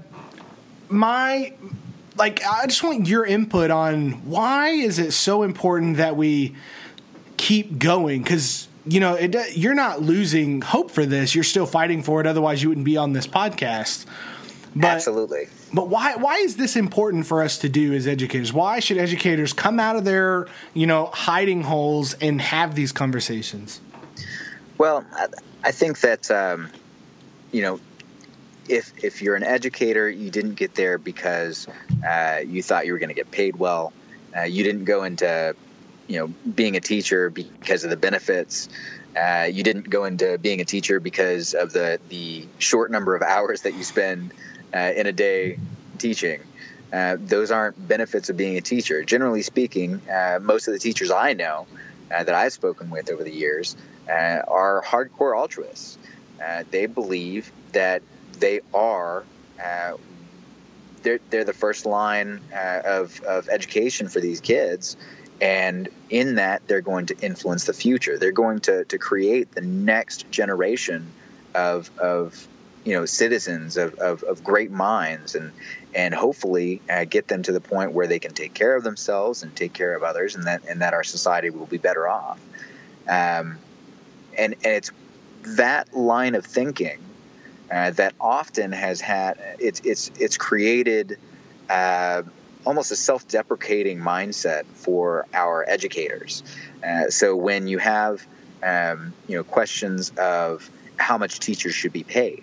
my, like, I just want your input on why is it so important that we keep going? Because you know, it, you're not losing hope for this. You're still fighting for it. Otherwise, you wouldn't be on this podcast. But, Absolutely. But why why is this important for us to do as educators? Why should educators come out of their, you know, hiding holes and have these conversations? Well, I, I think that, um, you know, if if you're an educator, you didn't get there because uh, you thought you were going to get paid well. Uh, you didn't go into you know, being a teacher because of the benefits. Uh, you didn't go into being a teacher because of the, the short number of hours that you spend uh, in a day teaching. Uh, those aren't benefits of being a teacher. Generally speaking, uh, most of the teachers I know uh, that I've spoken with over the years uh, are hardcore altruists. Uh, they believe that they are uh, they're, they're the first line uh, of, of education for these kids. And in that, they're going to influence the future. They're going to, to create the next generation of, of you know, citizens, of, of, of great minds, and and hopefully uh, get them to the point where they can take care of themselves and take care of others, and that and that our society will be better off. Um, and, and it's that line of thinking uh, that often has had it's it's it's created. Uh, almost a self-deprecating mindset for our educators. Uh, so when you have, um, you know, questions of how much teachers should be paid,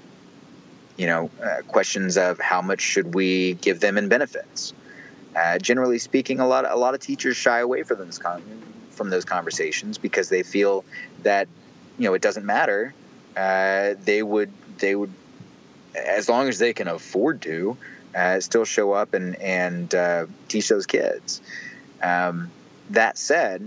you know, uh, questions of how much should we give them in benefits. Uh, generally speaking, a lot of, a lot of teachers shy away from those con- from those conversations because they feel that, you know, it doesn't matter. Uh, they would they would, as long as they can afford to, Uh, still show up and, and uh, teach those kids. Um, that said,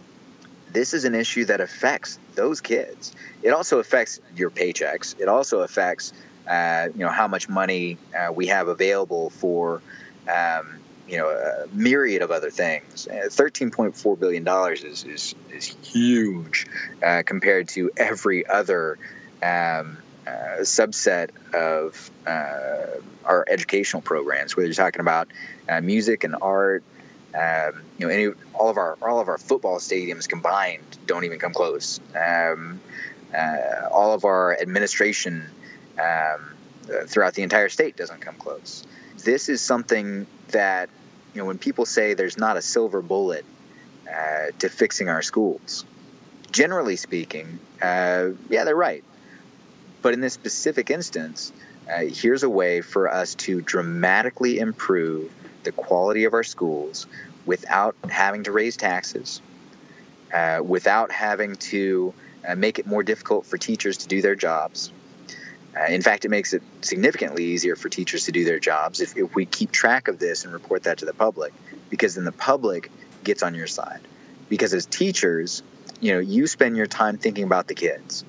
this is an issue that affects those kids. It also affects your paychecks. It also affects, uh, you know, how much money uh, we have available for, um, you know, a myriad of other things. Uh, thirteen point four billion dollars is, is, is huge uh, compared to every other um Uh, subset of uh, our educational programs, whether you're talking about uh, music and art, um, you know, any all of our all of our football stadiums combined don't even come close. Um, uh, all of our administration um, uh, throughout the entire state doesn't come close. This is something that, you know, when people say there's not a silver bullet uh, to fixing our schools, generally speaking, uh, yeah, they're right. But in this specific instance, uh, here's a way for us to dramatically improve the quality of our schools without having to raise taxes, uh, without having to uh, make it more difficult for teachers to do their jobs. Uh, in fact, it makes it significantly easier for teachers to do their jobs if, if we keep track of this and report that to the public, because then the public gets on your side. Because as teachers, you know, you spend your time thinking about the kids.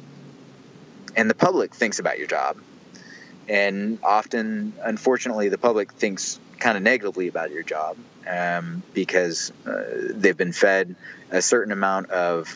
And the public thinks about your job. And often, unfortunately, the public thinks kind of negatively about your job um, because uh, they've been fed a certain amount of,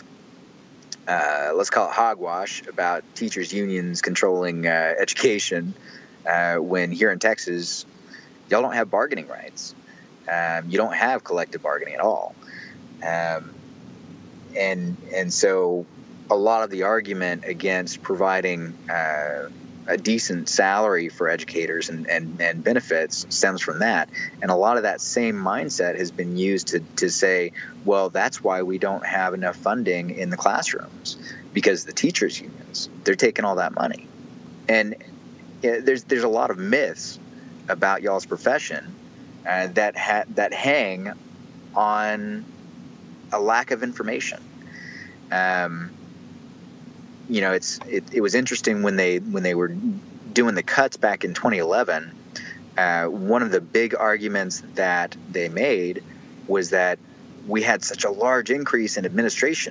uh, let's call it hogwash, about teachers' unions controlling uh, education, uh, when here in Texas, y'all don't have bargaining rights. Um, you don't have collective bargaining at all. Um, and and so a lot of the argument against providing uh, a decent salary for educators and, and, and benefits stems from that. And a lot of that same mindset has been used to, to say, well, that's why we don't have enough funding in the classrooms, because the teachers' unions, they're taking all that money. And yeah, there's there's a lot of myths about y'all's profession uh, that ha- that hang on a lack of information. Um, you know, it's it, it was interesting when they when they were doing the cuts back in twenty eleven. Uh, one of the big arguments that they made was that we had such a large increase in administration.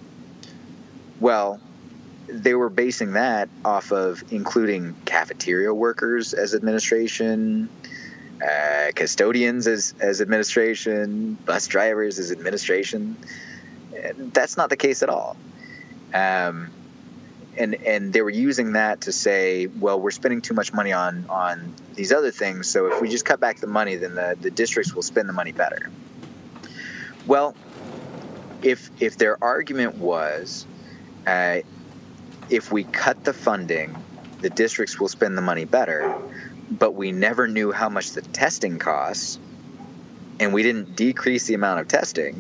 Well, they were basing that off of including cafeteria workers as administration, uh, custodians as, as administration, bus drivers as administration. That's not the case at all. Um, and and they were using that to say, well, we're spending too much money on, on these other things, so if we just cut back the money, then the, the districts will spend the money better. Well, if if their argument was, uh, if we cut the funding, the districts will spend the money better, but we never knew how much the testing costs, and we didn't decrease the amount of testing,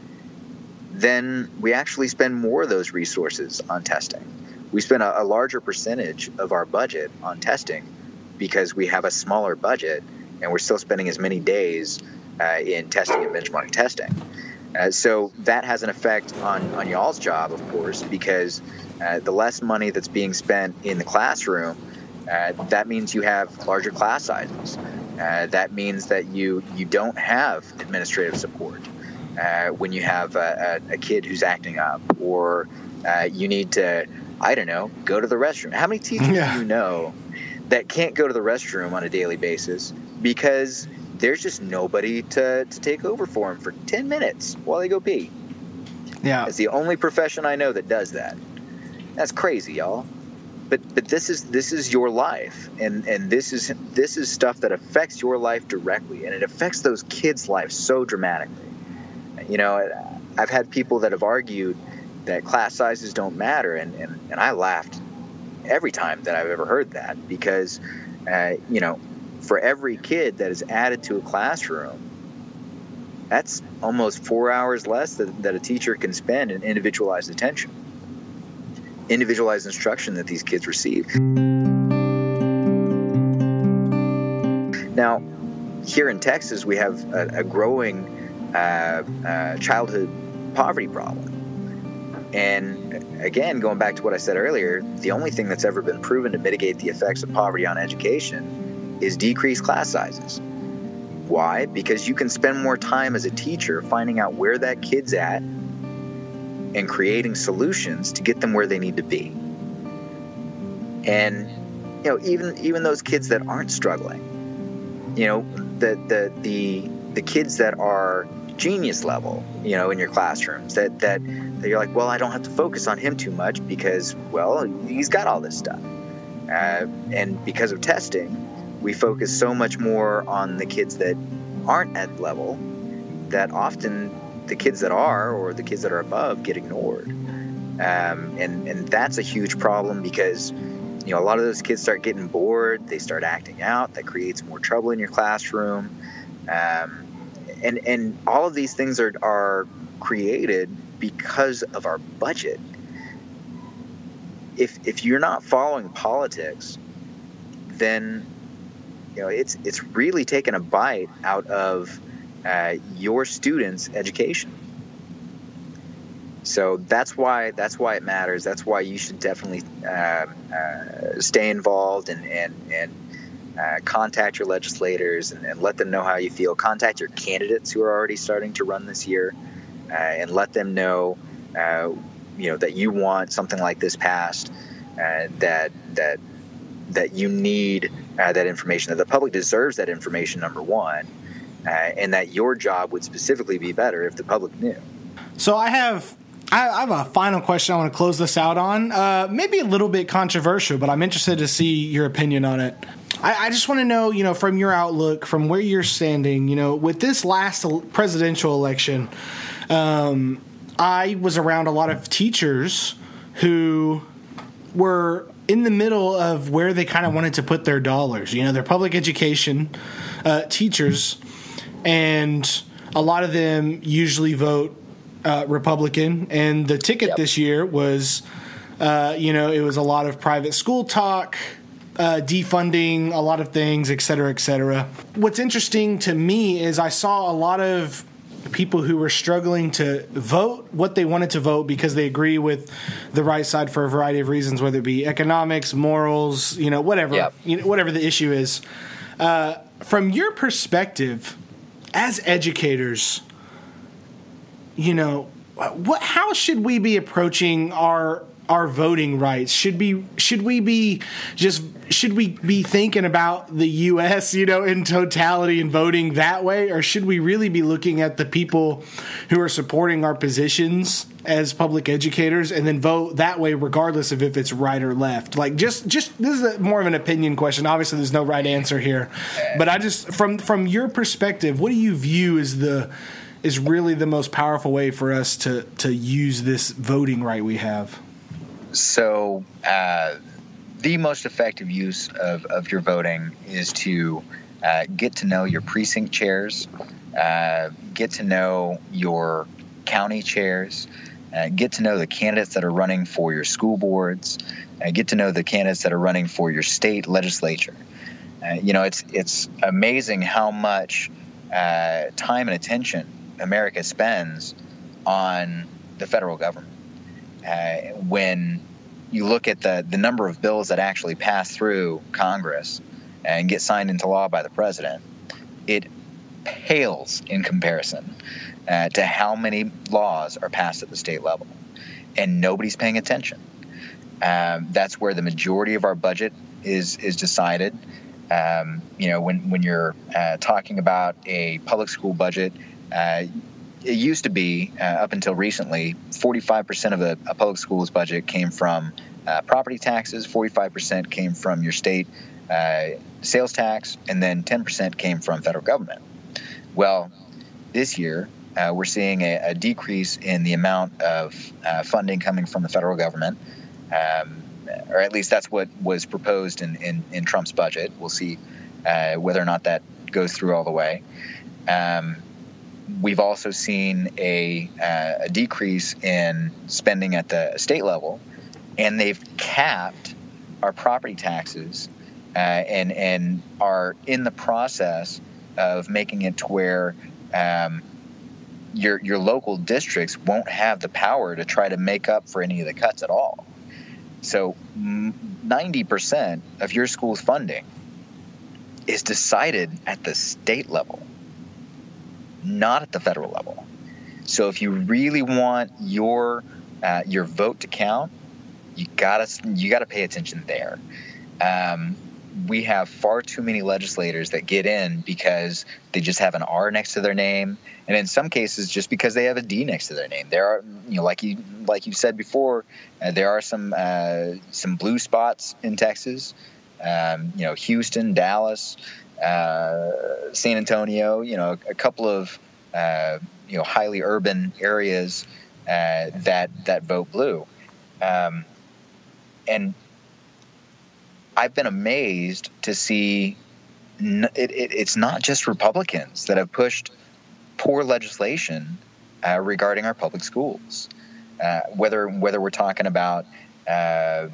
then we actually spend more of those resources on testing. We spend a, a larger percentage of our budget on testing because we have a smaller budget, and we're still spending as many days uh, in testing and benchmark testing. Uh, so that has an effect on, on y'all's job, of course, because uh, the less money that's being spent in the classroom, uh, that means you have larger class sizes. Uh, that means that you, you don't have administrative support uh, when you have a, a, a kid who's acting up, or uh, you need to, I don't know, go to the restroom. How many teachers yeah. do you know that can't go to the restroom on a daily basis because there's just nobody to, to take over for them for ten minutes while they go pee? Yeah. It's the only profession I know that does that. That's crazy, y'all. But but this is this is your life, and, and this is this is stuff that affects your life directly, and it affects those kids' lives so dramatically. You know, I've had people that have argued that class sizes don't matter, and, and, and I laughed every time that I've ever heard that, because uh, you know, for every kid that is added to a classroom, that's almost four hours less that, that a teacher can spend in individualized attention, individualized instruction that these kids receive. Now, here in Texas, we have a, a growing uh, uh, childhood poverty problem. And again, going back to what I said earlier, the only thing that's ever been proven to mitigate the effects of poverty on education is decreased class sizes. Why? Because you can spend more time as a teacher finding out where that kid's at and creating solutions to get them where they need to be. And, you know, even even those kids that aren't struggling, you know, the the the, the kids that are genius level, you know, in your classrooms, that, that that you're like, well, I don't have to focus on him too much because, well, he's got all this stuff. Uh, and because of testing, we focus so much more on the kids that aren't at level, that often the kids that are, or the kids that are above, get ignored. Um, and, and that's a huge problem because, you know, a lot of those kids start getting bored, they start acting out, that creates more trouble in your classroom. Um, and, and all of these things are, are created because of our budget. If, if you're not following politics, then, you know, it's it's really taken a bite out of uh, your students' education. So that's why that's why it matters. That's why you should definitely uh, uh, stay involved and and and uh, contact your legislators and, and let them know how you feel. Contact your candidates who are already starting to run this year, uh, and let them know, uh, you know, that you want something like this passed. Uh, that that that you need uh, that information, that the public deserves that information, number one, uh, and that your job would specifically be better if the public knew. So I have I have a final question I want to close this out on. Uh, maybe a little bit controversial, but I'm interested to see your opinion on it. I, I just want to know, you know, from your outlook, from where you're standing, you know, with this last presidential election, um, I was around a lot of teachers who were in the middle of where they kind of wanted to put their dollars. You know, they're public education uh, teachers, and a lot of them usually vote uh, Republican. And the ticket Yep. this year was, uh, you know, it was a lot of private school talk, uh, defunding a lot of things, et cetera, et cetera. What's interesting to me is I saw a lot of people who were struggling to vote what they wanted to vote because they agree with the right side for a variety of reasons, whether it be economics, morals, you know, whatever, Yep. you know, whatever the issue is. Uh, from your perspective, as educators, you know, what, how should we be approaching our our voting rights? Should be should we be just should we be thinking about the U S, you know, in totality and voting that way, or should we really be looking at the people who are supporting our positions as public educators and then vote that way regardless of if it's right or left? Like just just this is a, more of an opinion question. Obviously there's no right answer here. But I just from from your perspective, what do you view as the is really the most powerful way for us to to use this voting right we have? So uh, the most effective use of, of your voting is to uh, get to know your precinct chairs, uh, get to know your county chairs, uh, get to know the candidates that are running for your school boards, uh, get to know the candidates that are running for your state legislature. Uh, you know, it's it's amazing how much uh, time and attention America spends on the federal government. Uh, when you look at the, the number of bills that actually pass through Congress and get signed into law by the president, it pales in comparison uh, to how many laws are passed at the state level. And nobody's paying attention. Um, that's where the majority of our budget is is decided. Um, you know, when, when you're uh, talking about a public school budget, uh, it used to be, uh, up until recently, forty-five percent of the a public school's budget came from uh, property taxes, forty-five percent came from your state uh, sales tax, and then ten percent came from federal government. Well, this year, uh, we're seeing a, a decrease in the amount of uh, funding coming from the federal government, um, or at least that's what was proposed in, in, in Trump's budget. We'll see uh, whether or not that goes through all the way. Um, We've also seen a, uh, a decrease in spending at the state level, and they've capped our property taxes uh, and and are in the process of making it to where um, your your local districts won't have the power to try to make up for any of the cuts at all. So ninety percent of your school's funding is decided at the state level, not at the federal level. So if you really want your uh, your vote to count, you gotta you gotta pay attention there. Um, we have far too many legislators that get in because they just have an R next to their name, and in some cases just because they have a D next to their name. There are, you know, like you like you said before, uh, there are some uh, some blue spots in Texas. Um, you know, Houston, Dallas. Uh, San Antonio, you know, a couple of uh, you know highly urban areas uh, that that vote blue, um, and I've been amazed to see n- it, it, it's not just Republicans that have pushed poor legislation uh, regarding our public schools, uh, whether whether we're talking about uh,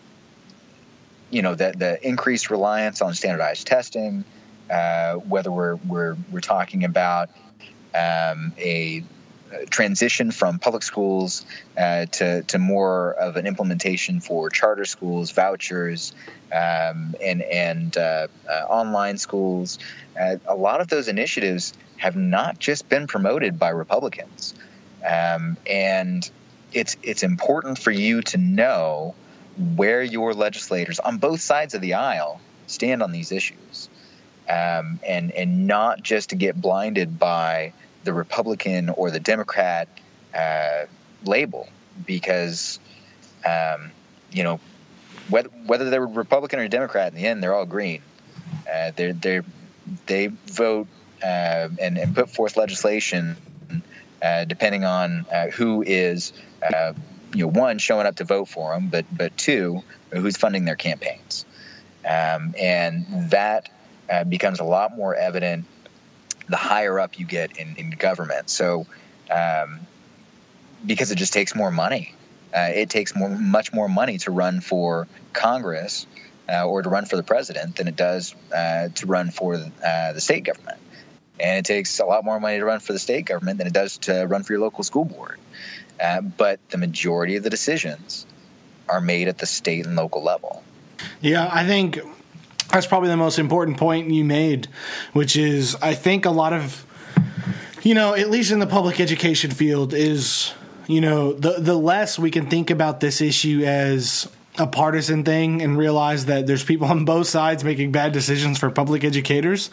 you know, the, the increased reliance on standardized testing, uh, whether we're, we're, we're talking about um, a transition from public schools uh, to, to more of an implementation for charter schools, vouchers, um, and, and uh, uh, online schools. Uh, a lot of those initiatives have not just been promoted by Republicans. Um, and it's it's important for you to know where your legislators on both sides of the aisle stand on these issues, um, and and not just to get blinded by the Republican or the Democrat uh, label, because um, you know whether whether they're Republican or Democrat, in the end they're all green. Uh, they they they vote uh, and and put forth legislation uh, depending on uh, who is uh, you know, one, showing up to vote for them, but but two, who's funding their campaigns. Um, and that uh, becomes a lot more evident the higher up you get in, in government. So um, because it just takes more money. Uh, it takes more, much more money to run for Congress uh, or to run for the president than it does uh, to run for uh, the state government. And it takes a lot more money to run for the state government than it does to run for your local school board. Uh, but the majority of the decisions are made at the state and local level. Yeah, I think that's probably the most important point you made, which is I think a lot of, you know, at least in the public education field is, you know, the the less we can think about this issue as a partisan thing and realize that there's people on both sides making bad decisions for public educators.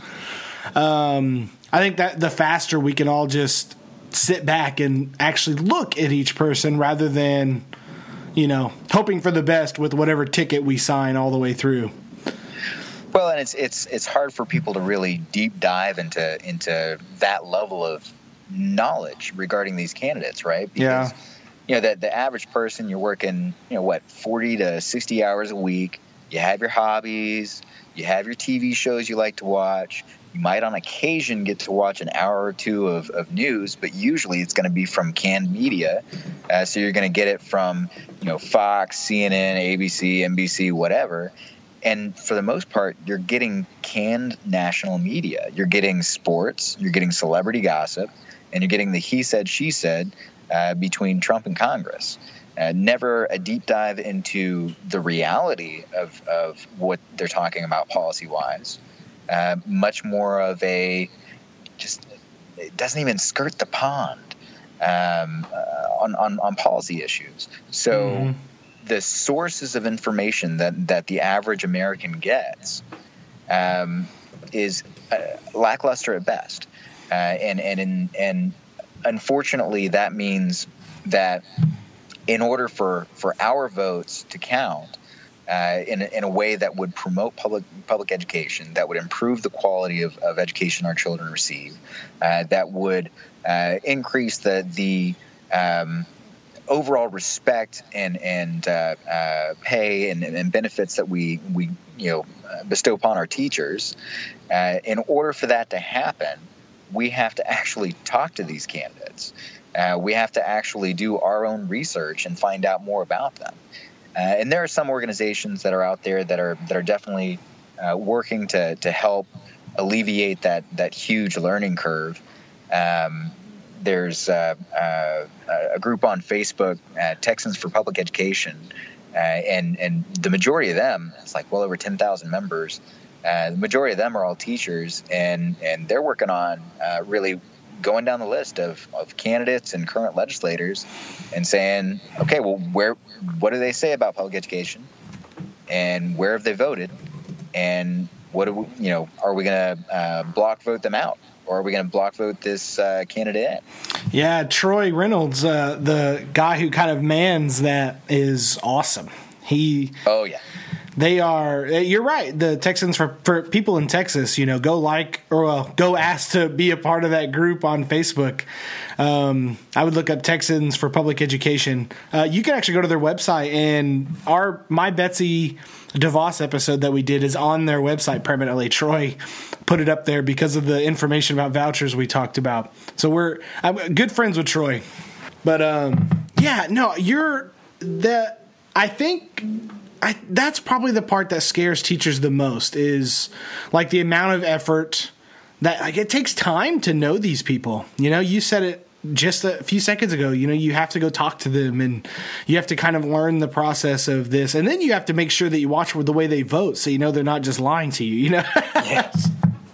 Um, I think that the faster we can all just sit back and actually look at each person rather than, you know, hoping for the best with whatever ticket we sign all the way through. Well, and it's it's it's hard for people to really deep dive into into that level of knowledge regarding these candidates, right? Because, yeah. You know, the the average person, you're working, you know, what, forty to sixty hours a week. You have your hobbies. You have your T V shows you like to watch. You might on occasion get to watch an hour or two of, of news, but usually it's going to be from canned media. Uh, so you're going to get it from, you know, Fox, C N N, A B C, N B C, whatever. And for the most part, you're getting canned national media. You're getting sports, you're getting celebrity gossip, and you're getting the he said, she said uh, between Trump and Congress. Uh, never a deep dive into the reality of, of what they're talking about policy-wise. Uh, much more of a just it doesn't even skirt the pond um, uh, on, on on policy issues. So mm-hmm. the sources of information that that the average American gets um, is uh, lackluster at best, uh, and and in, and unfortunately that means that in order for for our votes to count. Uh, in, a, in a way that would promote public public education, that would improve the quality of, of education our children receive, uh, that would uh, increase the the um, overall respect and and uh, uh, pay and, and benefits that we we you know bestow upon our teachers. Uh, in order for that to happen, we have to actually talk to these candidates. Uh, we have to actually do our own research and find out more about them. Uh, and there are some organizations that are out there that are that are definitely uh, working to to help alleviate that that huge learning curve. Um, there's uh, uh, a group on Facebook, uh, Texans for Public Education, uh, and and the majority of them, it's like well over ten thousand members. Uh, the majority of them are all teachers, and and they're working on uh, really going down the list of, of candidates and current legislators and saying, okay, well, where, what do they say about public education, and where have they voted, and what do we, you know, are we going to uh, block vote them out, or are we going to block vote this uh, candidate in? Yeah, Troy Reynolds, uh, the guy who kind of mans that, is awesome. He, oh yeah. They are, you're right, the Texans, for, for people in Texas, you know, go like, or well, go ask to be a part of that group on Facebook. Um, I would look up Texans for Public Education. Uh, you can actually go to their website, and our My Betsy DeVos episode that we did is on their website permanently. Troy put it up there because of the information about vouchers we talked about. So we're I'm good friends with Troy. But, um, yeah, no, you're, the, I think... I, that's probably the part that scares teachers the most, is like the amount of effort that like it takes time to know these people. You know, you said it just a few seconds ago. You know, you have to go talk to them, and you have to kind of learn the process of this, and then you have to make sure that you watch the way they vote, so you know they're not just lying to you. You know, yes,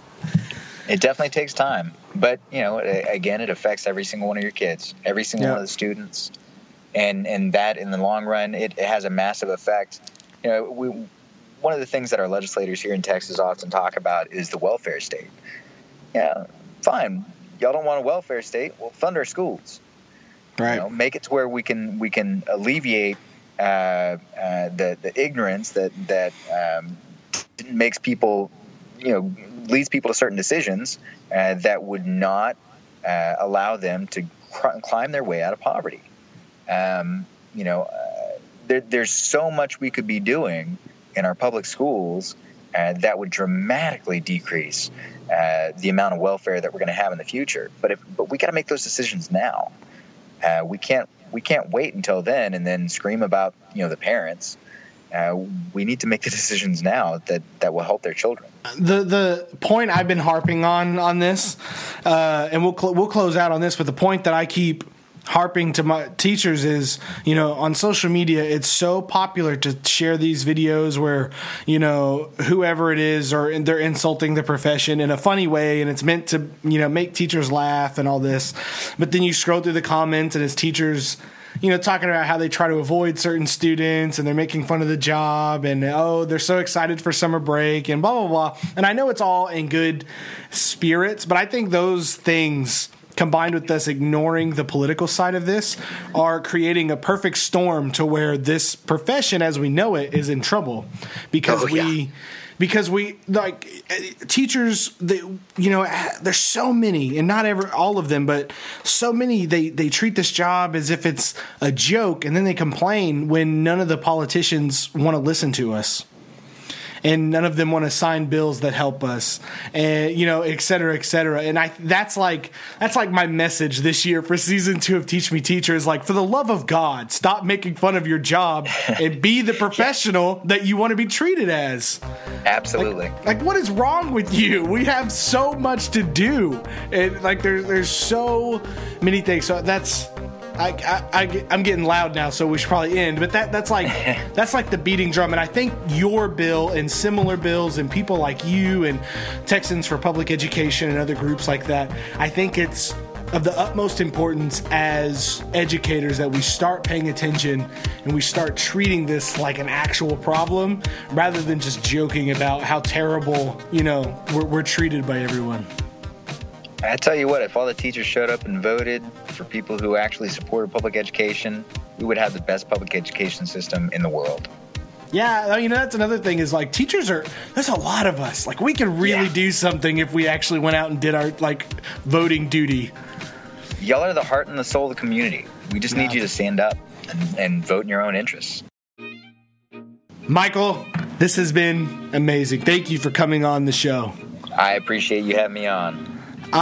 it definitely takes time, but you know, again, it affects every single one of your kids, every single yeah. one of the students, and and that in the long run, it, it has a massive effect. You know, we, one of the things that our legislators here in Texas often talk about is the welfare state. Yeah, fine. Y'all don't want a welfare state? Well, fund our schools. Right. You know, make it to where we can we can alleviate uh, uh, the the ignorance that that um, makes people, you know, leads people to certain decisions uh, that would not uh, allow them to cr- climb their way out of poverty. Um, you know, uh, there, there's so much we could be doing in our public schools uh, that would dramatically decrease uh, the amount of welfare that we're going to have in the future. But if but we got to make those decisions now. Uh, we can't we can't wait until then and then scream about, you know, the parents. Uh, we need to make the decisions now that, that will help their children. The the point I've been harping on on this, uh, and we'll cl- we'll close out on this, but the point that I keep harping to my teachers is, you know, on social media, it's so popular to share these videos where, you know, whoever it is, or they're insulting the profession in a funny way, and it's meant to, you know, make teachers laugh and all this. But then you scroll through the comments and it's teachers, you know, talking about how they try to avoid certain students and they're making fun of the job and, oh, they're so excited for summer break and blah, blah, blah. And I know it's all in good spirits, but I think those things, combined with us ignoring the political side of this, are creating a perfect storm to where this profession as we know it is in trouble because oh, yeah. we because we like teachers, they, you know, there's so many, and not ever all of them, but so many, they they treat this job as if it's a joke, and then they complain when none of the politicians want to listen to us. And none of them want to sign bills that help us, and you know, et cetera, et cetera. And I, that's like, that's like my message this year for season two of Teach Me Teacher is like, for the love of God, stop making fun of your job and be the professional that you want to be treated as. Absolutely. Like, like, what is wrong with you? We have so much to do, and like, there's there's so many things. So that's. I, I, I, I'm getting loud now, so we should probably end. But that that's like that's like the beating drum. And I think your bill and similar bills and people like you and Texans for Public Education and other groups like that, I think it's of the utmost importance as educators that we start paying attention and we start treating this like an actual problem rather than just joking about how terrible, you know, we're, we're treated by everyone. I tell you what, if all the teachers showed up and voted for people who actually supported public education, we would have the best public education system in the world. Yeah, you know, that's another thing is like teachers are, there's a lot of us. Like we could really yeah. do something if we actually went out and did our like voting duty. Y'all are the heart and the soul of the community. We just yeah. need you to stand up and, and vote in your own interests. Michael, this has been amazing. Thank you for coming on the show. I appreciate you having me on.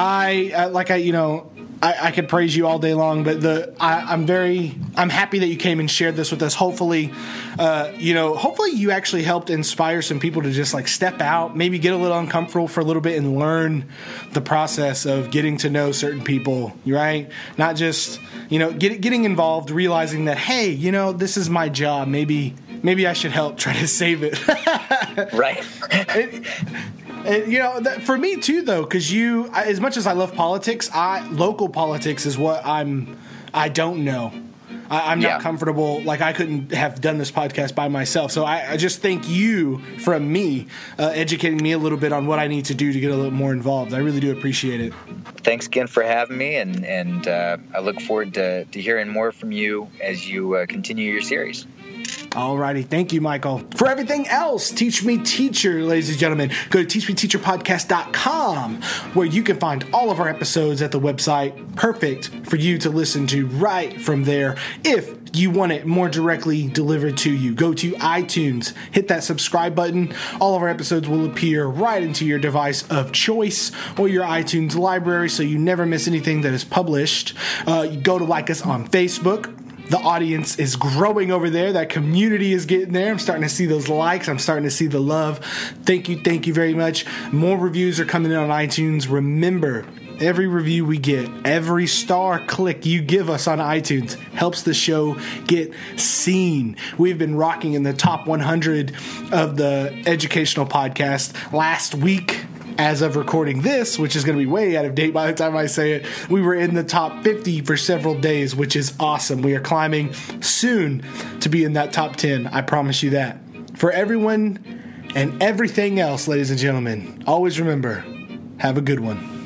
I uh, like I you know I, I could praise you all day long, but the I, I'm very I'm happy that you came and shared this with us. Hopefully, uh, you know, hopefully you actually helped inspire some people to just like step out, maybe get a little uncomfortable for a little bit, and learn the process of getting to know certain people. Right? Not just you know get, getting involved, realizing that hey, you know, this is my job. Maybe maybe I should help try to save it. Right. it, And, you know, that, for me too, though, because you, as much as I love politics, I local politics is what I'm. I don't know. I, I'm not yeah. comfortable. Like I couldn't have done this podcast by myself. So I, I just thank you from me uh, educating me a little bit on what I need to do to get a little more involved. I really do appreciate it. Thanks again for having me, and and uh, I look forward to, to hearing more from you as you uh, continue your series. Alrighty, thank you, Michael. For everything else, Teach Me Teacher, ladies and gentlemen, go to teach me teacher podcast dot com, where you can find all of our episodes at the website, perfect for you to listen to right from there. If you want it more directly delivered to you, go to iTunes, hit that subscribe button. All of our episodes will appear right into your device of choice or your iTunes library, so you never miss anything that is published. Uh, you go to like us on Facebook. The audience is growing over there. That community is getting there. I'm starting to see those likes. I'm starting to see the love. Thank you. Thank you very much. More reviews are coming in on iTunes. Remember, every review we get, every star click you give us on iTunes helps the show get seen. We've been rocking in the top one hundred of the educational podcast. Last week, as of recording this, which is going to be way out of date by the time I say it, we were in the top fifty for several days, which is awesome. We are climbing soon to be in that top ten. I promise you that. For everyone and everything else, ladies and gentlemen, always remember, have a good one.